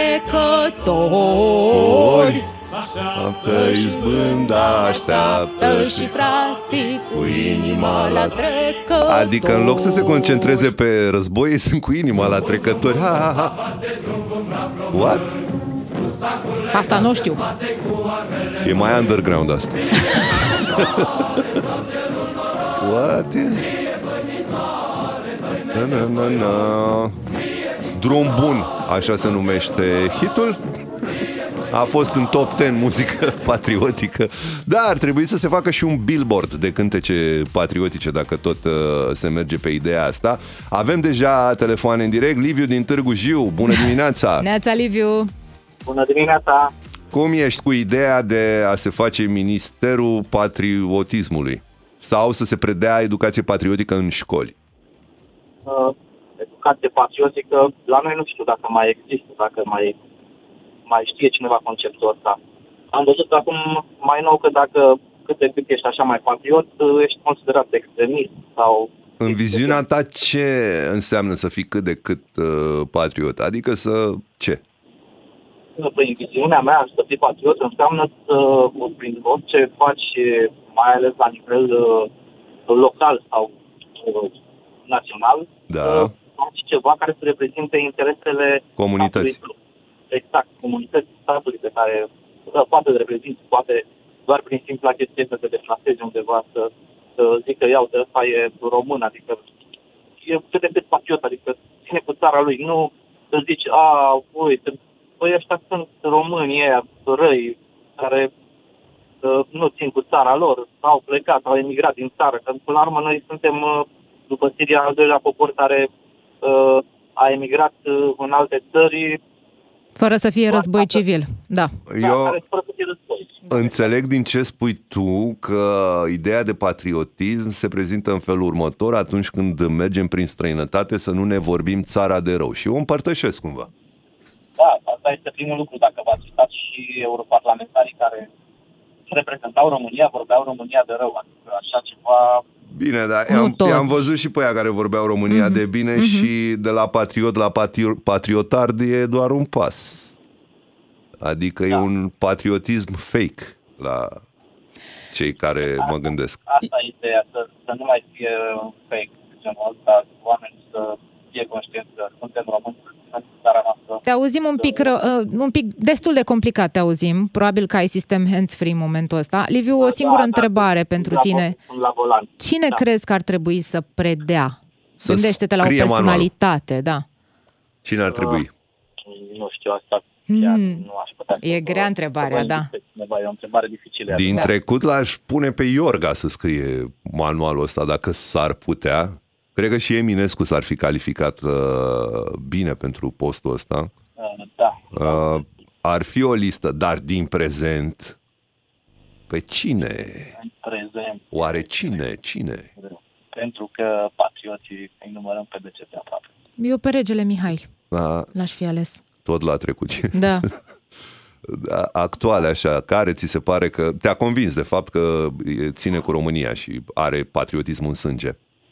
trecători. Așteaptă izbânda, așteaptă și frații cu inima la trecători. Adică în loc să se concentreze pe război, ei sunt cu inima la trecători. Ha, ha, ha. What? Asta nu știu. E mai underground asta. What is? Na, na, na, na. Drum bun, așa se numește hitul. A fost în top zece muzică patriotică. Da, ar trebui să se facă și un billboard de cântece patriotice, dacă tot uh, se merge pe ideea asta. Avem deja telefoane în direct. Liviu din Târgu Jiu, bună dimineața! Neața, Liviu! Bună dimineața! Cum ești cu ideea de a se face Ministerul Patriotismului? Sau să se predea educație patriotică în școli? Uh, educație patriotică, la noi nu știu dacă mai există, dacă mai, mai știe cineva conceptul ăsta. Am văzut acum mai nou că dacă cât de cât ești așa mai patriot, ești considerat extremist sau... În viziunea ta ce înseamnă să fii cât de cât uh, patriot? Adică să... ce? Păi, în viziunea mea, să fii patriot înseamnă să, prin orice faci, mai ales la nivel uh, local sau uh, național, da. uh, faci ceva care să reprezinte interesele comunității. Statului, exact, comunității statului pe care uh, poate să reprezinte, poate doar prin simpla chestie să te deplasezi undeva, să, să zică, iau, ăsta e român, adică e cât de cât patriot, adică ține cu țara lui, nu să zici, a, uite, păi ăștia sunt români ăia răi care uh, nu țin cu țara lor, au plecat, au emigrat din țară, că până la urmă noi suntem, uh, după Siria, al doilea popor care uh, a emigrat uh, în alte țări. Fără să fie război civil, da. Eu înțeleg din ce spui tu că ideea de patriotism se prezintă în felul următor: atunci când mergem prin străinătate să nu ne vorbim țara de rău. Și eu împărtășesc cumva. Da, asta este primul lucru. Dacă v-ați citat și europarlamentarii care reprezentau România, vorbeau România de rău. Adică așa ceva... Bine, dar am, am văzut și pe aia care vorbeau România mm-hmm. de bine mm-hmm. și de la patriot la patri- patriotard e doar un pas. Adică da. E un patriotism fake la cei care asta, mă gândesc. Asta e ideea, să, să nu mai fie fake de genul ăsta, oameni să fie conștienți că suntem români. Te auzim un pic, uh, un pic destul de complicat, te auzim. Probabil că ai sistem hands-free în momentul ăsta. Liviu, o singură da, întrebare da, pentru la tine. La volan. Cine da. crezi că ar trebui să predea? Să Gândește-te la o personalitate, manual. Da. Cine ar trebui? Uh, nu știu, asta chiar Hmm. nu aș putea. E grea întrebarea, da. Cineva, e o întrebare dificilă. Din Da. trecut l-aș pune pe Iorga să scrie manualul ăsta, dacă s-ar putea. Cred că și Eminescu s-ar fi calificat uh, bine pentru postul ăsta. Uh, da. Uh, ar fi o listă, dar din prezent, pe cine? În prezent. Oare cine? Cine? Pentru că patrioții îi numărăm pe degete aproape. Eu pe regele Mihail Da, l-aș fi ales. tot la trecut. Da. Actuale așa, care ți se pare că te-a convins de fapt că ține cu România și are patriotismul în sânge?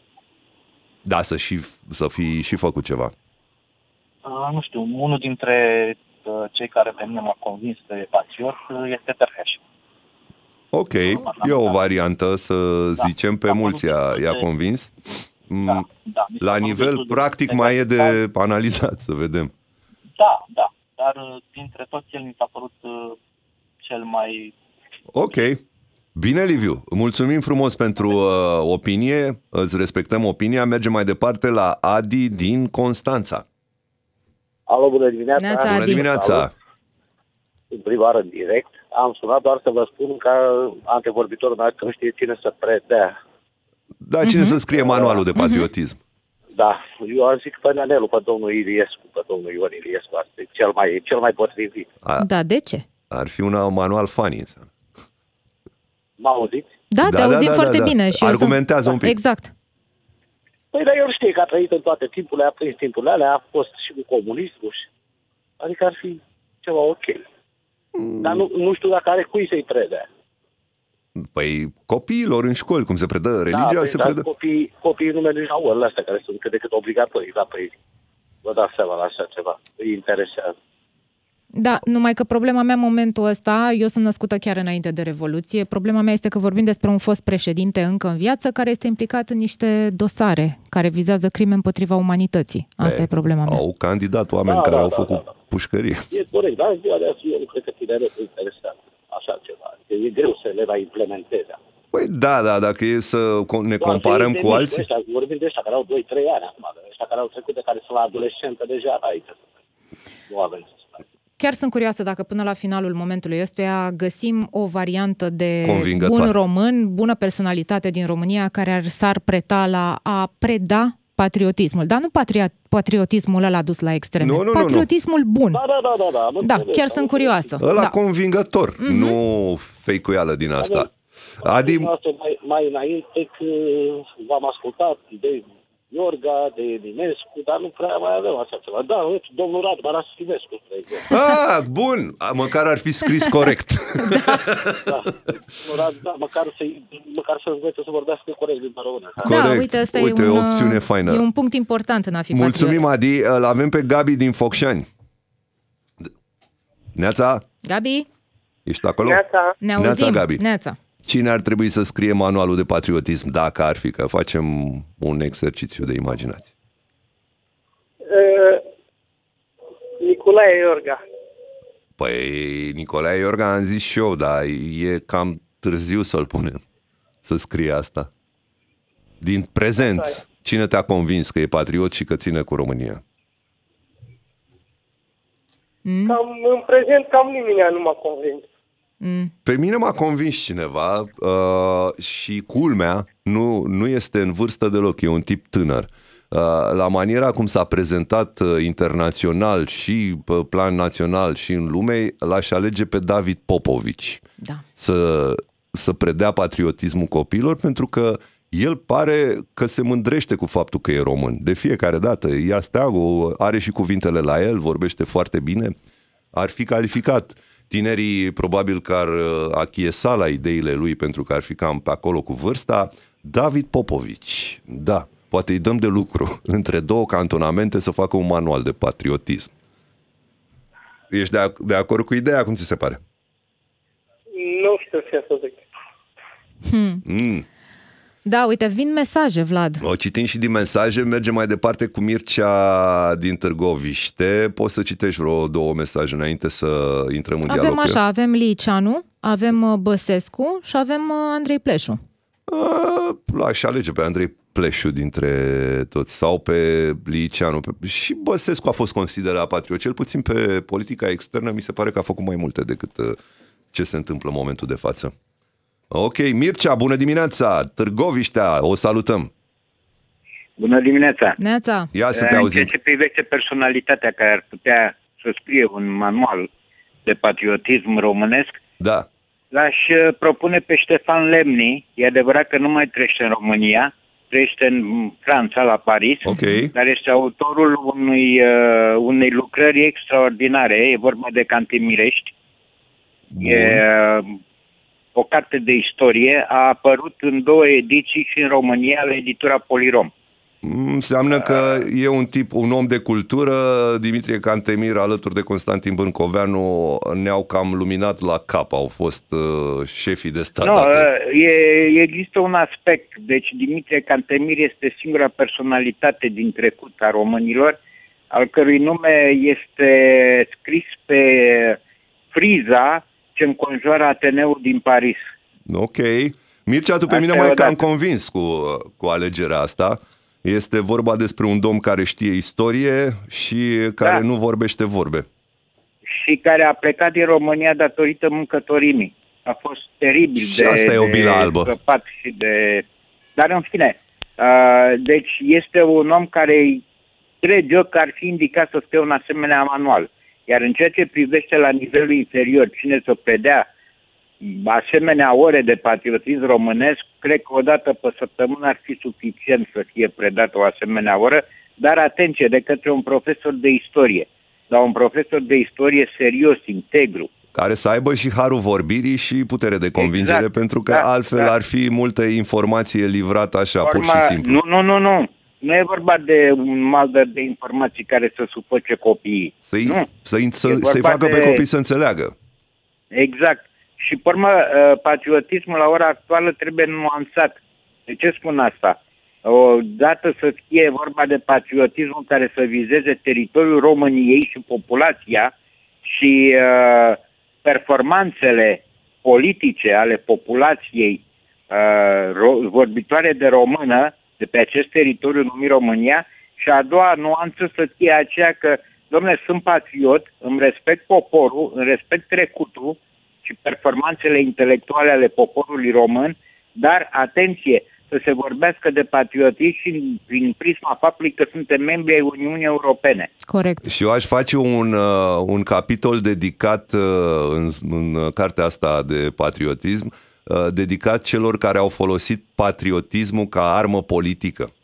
Da, să, și, să fi și făcut ceva. Uh, nu știu, unul dintre uh, cei care pe mine m-a convins că e patriot uh, este Terheș. Ok, e o variantă, să Da. zicem, pe Da, mulți i-a, i-a de- convins. Mm, Da, da. Mi s-a La părut nivel destul de- practic de mai e de radical. analizat, să vedem. Da, da. Dar uh, dintre toți el mi s-a părut uh, cel mai... Ok. Bine, Liviu, mulțumim frumos pentru uh, opinie, îți respectăm opinia, mergem mai departe la Adi din Constanța. Alo, bună dimineața! Neața, Bună Adi. dimineața! Salut. În prima oară în direct. Am sunat doar să vă spun că antevorbitorul meu că nu știe cine să predea. Da, cine să scrie manualul de patriotism? Da, eu am zic pe Neanelu, pe domnul Iliescu, pe domnul Ion Iliescu, asta e cel mai, cel mai potrivit. A, Da, de ce? ar fi un manual funny. înseamnă. M-a auzit? Da, te Da, auzim da, da, foarte da, da. bine. Și eu Argumentează sunt... un pic. Exact. Păi, dar el știe că a trăit în toate timpurile, a prins timpurile alea, a fost și cu comunismul. Și... Adică ar fi ceva ok. Dar nu, nu știu dacă are cui să-i predea. Păi copiilor în școli, cum se predă religia, da, se dar predă. Copiii, copiii nu merg la orele astea, care sunt cât de cât obligatorii. Da, păi vă dați seama la așa ceva. Îi interesează. Da, numai că problema mea în momentul ăsta, eu sunt născută chiar înainte de Revoluție, problema mea este că vorbim despre un fost președinte încă în viață care este implicat în niște dosare care vizează crime împotriva umanității. Asta E, e problema mea. Au candidat oameni Da, care da, au da, făcut da, da. pușcărie. E corect, dar în ziua de azi eu nu cred că tineretul interesează așa ceva. E greu să le mai implementeze. Păi da, da, dacă e să co- ne Doar comparăm de cu mici, alții. Ăștia, vorbim de ăștia care au doi trei ani acum, de ăștia care au trecut, de care sunt la adolescentă deja, aici. Nu avem ce să facem. Chiar sunt curioasă dacă până la finalul momentului ăstuia găsim o variantă de Convingătoare. bun român, bună personalitate din România care ar, s-ar preta la a preda patriotismul. Dar nu patria, patriotismul ăla dus la extreme. Nu, nu, nu, nu. patriotismul bun. Da, da, da, da. Da, am Da, înțeles, chiar am sunt înțeles. curioasă. Ăla Da. convingător, nu fake-uială din asta. Adi, Mai, mai înainte că v-am ascultat de Iorga, de Eminescu, dar nu prea mai avem așa ceva. Da, uite, domnul Radu Maraschinescu, spre exemplu. ah, bun, măcar ar fi scris corect. Da, domnul Radu, da, măcar, să, măcar să învețe să vorbească corect limba română. Corect. Da, uite, ăsta Uite, e o un, opțiune faină. E un punct important în a fi Mulțumim, patriot. Adi. Îl avem pe Gabi din Focșani. Neața, Gabi, ești acolo? Neața. ne Neața, auzim. Gabi. Neața. Cine ar trebui să scrie manualul de patriotism, dacă ar fi, că facem un exercițiu de imaginație? Uh, Nicolae Iorga. Păi, Nicolae Iorga am zis și eu, dar e cam târziu să-l punem, să scrie asta. Din prezent, cine te-a convins că e patriot și că ține cu România? Mm? Cam, în prezent, cam nimeni nu m-a convins. Mm. Pe mine m-a convins cineva uh, și culmea nu, nu este în vârstă deloc, e un tip tânăr. Uh, la maniera cum s-a prezentat uh, internațional și pe plan național și în lume, l-aș alege pe David Popovici Da. să, să predea patriotismul copiilor, pentru că el pare că se mândrește cu faptul că e român. De fiecare dată ia steagul, are și cuvintele la el, vorbește foarte bine. Ar fi calificat. Tinerii probabil că ar achiesa la ideile lui pentru că ar fi cam pe acolo cu vârsta. David Popovici, da, poate îi dăm de lucru între două cantonamente să facă un manual de patriotism. Ești de, de acord cu ideea? Cum ți se pare? Nu știu ce să zic. Hmm. Mm. Da, uite, vin mesaje, Vlad. O citim și din mesaje, mergem mai departe cu Mircea din Târgoviște. Poți să citești vreo două mesaje înainte să intrăm în dialog Avem cu el? așa, avem Liceanu, avem uh, Băsescu și avem uh, Andrei Pleșu. A, l-aș alege pe Andrei Pleșu dintre toți sau pe Liceanu. Pe... Și Băsescu a fost considerat patriot, cel puțin pe politica externă mi se pare că a făcut mai multe decât ce se întâmplă în momentul de față. Ok, Mircea, bună dimineața, Târgoviștea, o salutăm. Bună dimineața. Neața. Ia să te auzim. În ceea ce privește personalitatea care ar putea să scrie un manual de patriotism românesc, da. L-aș propune pe Ștefan Lemni. E adevărat că nu mai trăiește în România, trăiește în Franța, la Paris, okay. Dar este autorul unui, uh, unei lucrări extraordinare. E vorba de Cantemirești. Bun. E uh, o carte de istorie. A apărut în două ediții și în România la editura Polirom. Înseamnă că e un tip, un om de cultură. Dimitrie Cantemir alături de Constantin Bâncoveanu ne-au cam luminat la cap. Au fost uh, șefii de stat. Nu, e, există un aspect. Deci Dimitrie Cantemir este singura personalitate din trecut a românilor, al cărui nume este scris pe friza ce înconjoară Ateneul din Paris. Ok. Mircea, tu pe Asta mine m-ai cam convins cu, cu alegerea asta. Este vorba despre un domn care știe istorie și care da. nu vorbește vorbe. Și care a plecat din România datorită mâncătorimii. A fost teribil și de, asta e o bilă albă. scăpat și de... Dar în fine, uh, deci este un om care cred eu că ar fi indicat să scrie un asemenea manual. Iar în ceea ce privește la nivelul inferior, cine să predea asemenea ore de patriotism românesc, cred că o dată pe săptămână ar fi suficient să fie predată o asemenea oră, dar atenție, de către un profesor de istorie, dar un profesor de istorie serios, integru. Care să aibă și harul vorbirii și putere de convingere, exact. Pentru că da, altfel da. ar fi multă informație livrată așa, Forma, pur și simplu. Nu, nu, nu, nu. Nu e vorba de un maldăr de informații care să sufoce copiii. Să-i, nu. să-i, să, să-i facă de... pe copii să înțeleagă. Exact. Și, pe urmă, patriotismul la ora actuală trebuie nuanțat. De ce spun asta? Odată să fie vorba de patriotismul care să vizeze teritoriul României și populația și uh, performanțele politice ale populației uh, ro- vorbitoare de română de pe acest teritoriu numit România, și a doua nuanță să fie aceea că, dom'le, sunt patriot, îmi respect poporul, îmi respect trecutul și performanțele intelectuale ale poporului român, dar, atenție, să se vorbească de patriotism și prin prisma faptului că suntem membri ai Uniunii Europene. Corect. Și eu aș face un, uh, un capitol dedicat uh, în, în cartea asta de patriotism, uh, dedicat celor care au folosit patriotismul ca armă politică.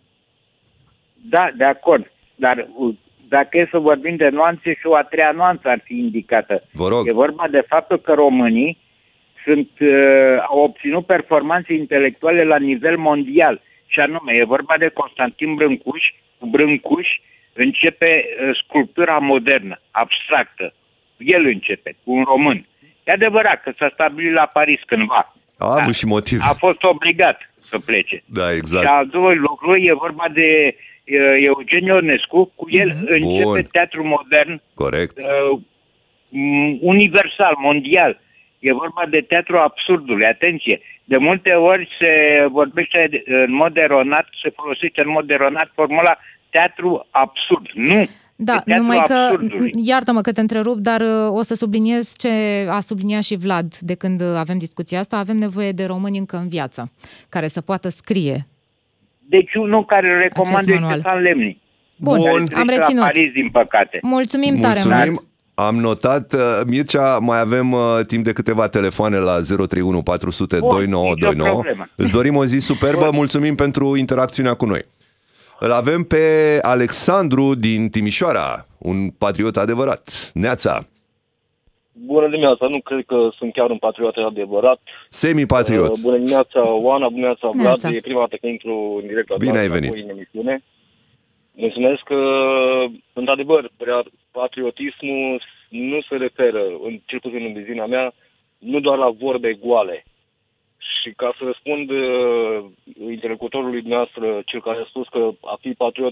Da, de acord, dar dacă e să vorbim de nuanțe, și o a treia nuanță ar fi indicată. Vă rog. E vorba de faptul că românii sunt, uh, au obținut performanțe intelectuale la nivel mondial. Și anume, e vorba de Constantin Brâncuș. Brâncuș începe uh, sculptura modernă, abstractă. El începe, cu un român. E adevărat că s-a stabilit la Paris cândva. A avut și motiv. A fost obligat să plece. Da, exact. Și al doilea lucru e vorba de uh, Eugen Ionescu. Cu el mm-hmm. începe Bun. teatru modern. Corect. Uh, universal, mondial. E vorba de teatru absurdului. Atenție! De multe ori se vorbește în mod eronat, se folosește în mod eronat formula teatru absurd. Nu! Da, numai că, iartă-mă că te întrerup, dar o să subliniez ce a subliniat și Vlad de când avem discuția asta. Avem nevoie de români încă în viață, care să poată scrie. Deci unul care îl recomand este Ștefan Lemni. Bun, Bun. am reținut. La Paris, din păcate. Mulțumim tare mult! Am notat. Mircea, mai avem uh, timp de câteva telefoane la zero trei unu patru zero zero doi nouă doi nouă. Îți dorim o zi superbă, Bun. mulțumim pentru interacțiunea cu noi. Îl avem pe Alexandru din Timișoara, un patriot adevărat. Neața! Bună dimineața, nu cred că sunt chiar un patriot adevărat. Semi-patriot. Uh, bună dimineața, Oana, bună dimineața, Vlad. Neața. E prima dată că intru în direct la Bine ai venit. în emisiune. Mulțumesc că, într-adevăr, patriotismul nu se referă, în, cel puțin în viziunea mea, nu doar la vorbe goale. Și ca să răspund uh, interlocutorului dumneavoastră, cel care a spus că a fi patriot,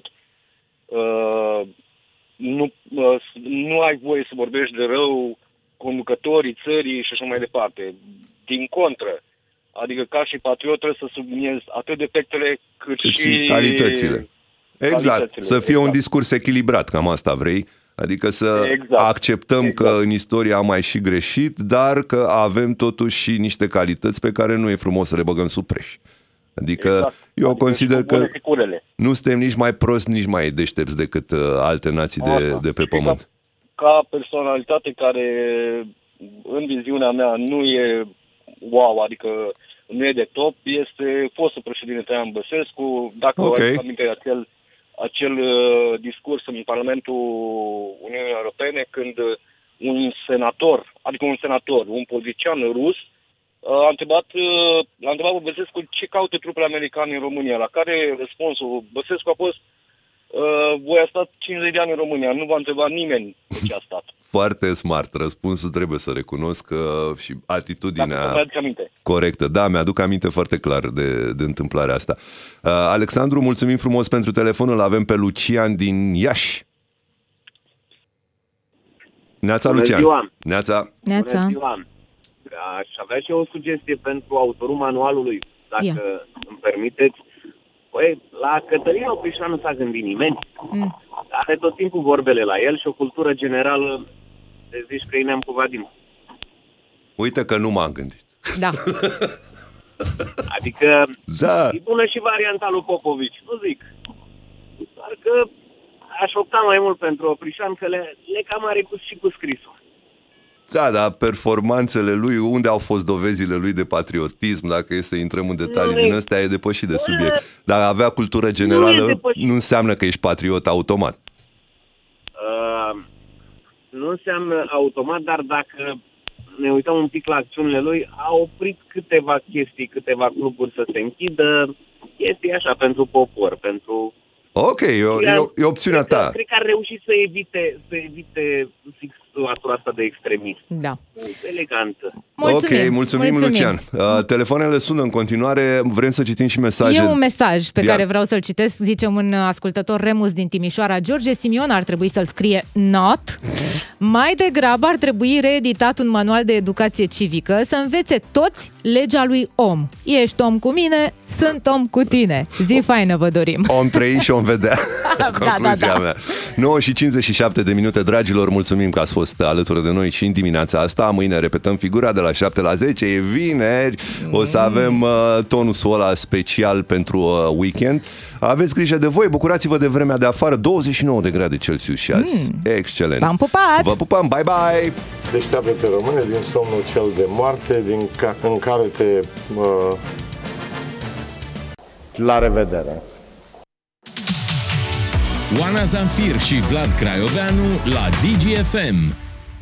uh, nu, uh, nu ai voie să vorbești de rău conducătorii țării și așa mai departe. Din contră, Adică ca și patriot trebuie să subliniez atât defectele cât, cât și, și calitățile. Exact, calitățile. Să fie exact. un discurs echilibrat, cam asta vrei. Adică să exact. acceptăm exact. că în istorie am mai și greșit, dar că avem totuși și niște calități pe care nu e frumos să le băgăm sub preș. Adică exact. eu adică consider că nu suntem nici mai prosti, nici mai deștepți decât uh, alte nații de, de pe pământ. Ca, ca personalitate care, în viziunea mea, nu e wow, adică nu e de top, este fostul președinte Traian Băsescu, dacă okay. vă aduc aminte acel, acel uh, discurs în Parlamentul Uniunii Europene, când un senator, adică un senator, un politician rus, a întrebat, l-a întrebat pe Băsescu ce caută trupele americane în România, la care răspunsul Băsescu a fost voi a stat cincizeci de ani în România, nu v-a întrebat nimeni de ce a stat. Foarte smart, răspunsul trebuie să recunosc că și atitudinea corectă. Da, mi-aduc aminte foarte clar de, de întâmplarea asta. Uh, Alexandru, mulțumim frumos pentru telefon, îl avem pe Lucian din Iași. Neața, Bună Lucian. Ziua. Neața. Neața. Bună ziua. Aș avea și eu o sugestie pentru autorul manualului, dacă Ia. îmi permiteți. Păi, la Cătălin Oprișan nu s-a gândit nimeni. Mm. Are tot timpul vorbele la el și o cultură generală, de zici că îi ne-am cu Vadim. Uite că nu m-am gândit. Da. Adică da. e bună și varianta lui Popovici, nu zic. Doar că aș opta mai mult pentru Oprișan, că le, le cam are cu, și cu scrisul. Da, dar performanțele lui, unde au fost dovezile lui de patriotism, dacă e să intrăm în detalii nu din astea, e depășit de subiect. Dar avea cultură generală nu, nu înseamnă că ești patriot automat. Uh, nu înseamnă automat, dar dacă ne uităm un pic la acțiunile lui, a oprit câteva chestii, câteva cluburi să se închidă, chestii așa pentru popor, pentru... Ok, e, e, e opțiunea cred ta. Că, cred că ar reuși să evite, să evite latura asta de extremism. Da. Elegantă. Mulțumim. Ok, mulțumim, mulțumim. Lucian. Uh, telefoanele sună în continuare, vrem să citim și mesaje. E un mesaj pe Ia. care vreau să-l citesc, zice un ascultător Remus din Timișoara. George Simion ar trebui să-l scrie not. Mai degrabă ar trebui reeditat un manual de educație civică să învețe toți legea lui om. Ești om cu mine, sunt om cu tine. Zi faină vă dorim. Om trăi și om vedea. Concluzia da, da, da. mea. nouă și cincizeci și șapte de minute, dragilor, mulțumim că ați fost alături de noi și în dimineața asta. Mâine repetăm figura de la șapte la zece, e vineri, o să avem uh, tonusul ăla special pentru uh, weekend. Aveți grijă de voi, bucurați-vă de vremea de afară, douăzeci și nouă de grade Celsius și azi. Mm. Excelent. V-am pupat! Vă pupăm, bye bye! Deșteaptă-te române din somnul cel de moarte, din ca- în care te... Uh... La revedere! Oana Zanfir și Vlad Craioveanu la D G F M.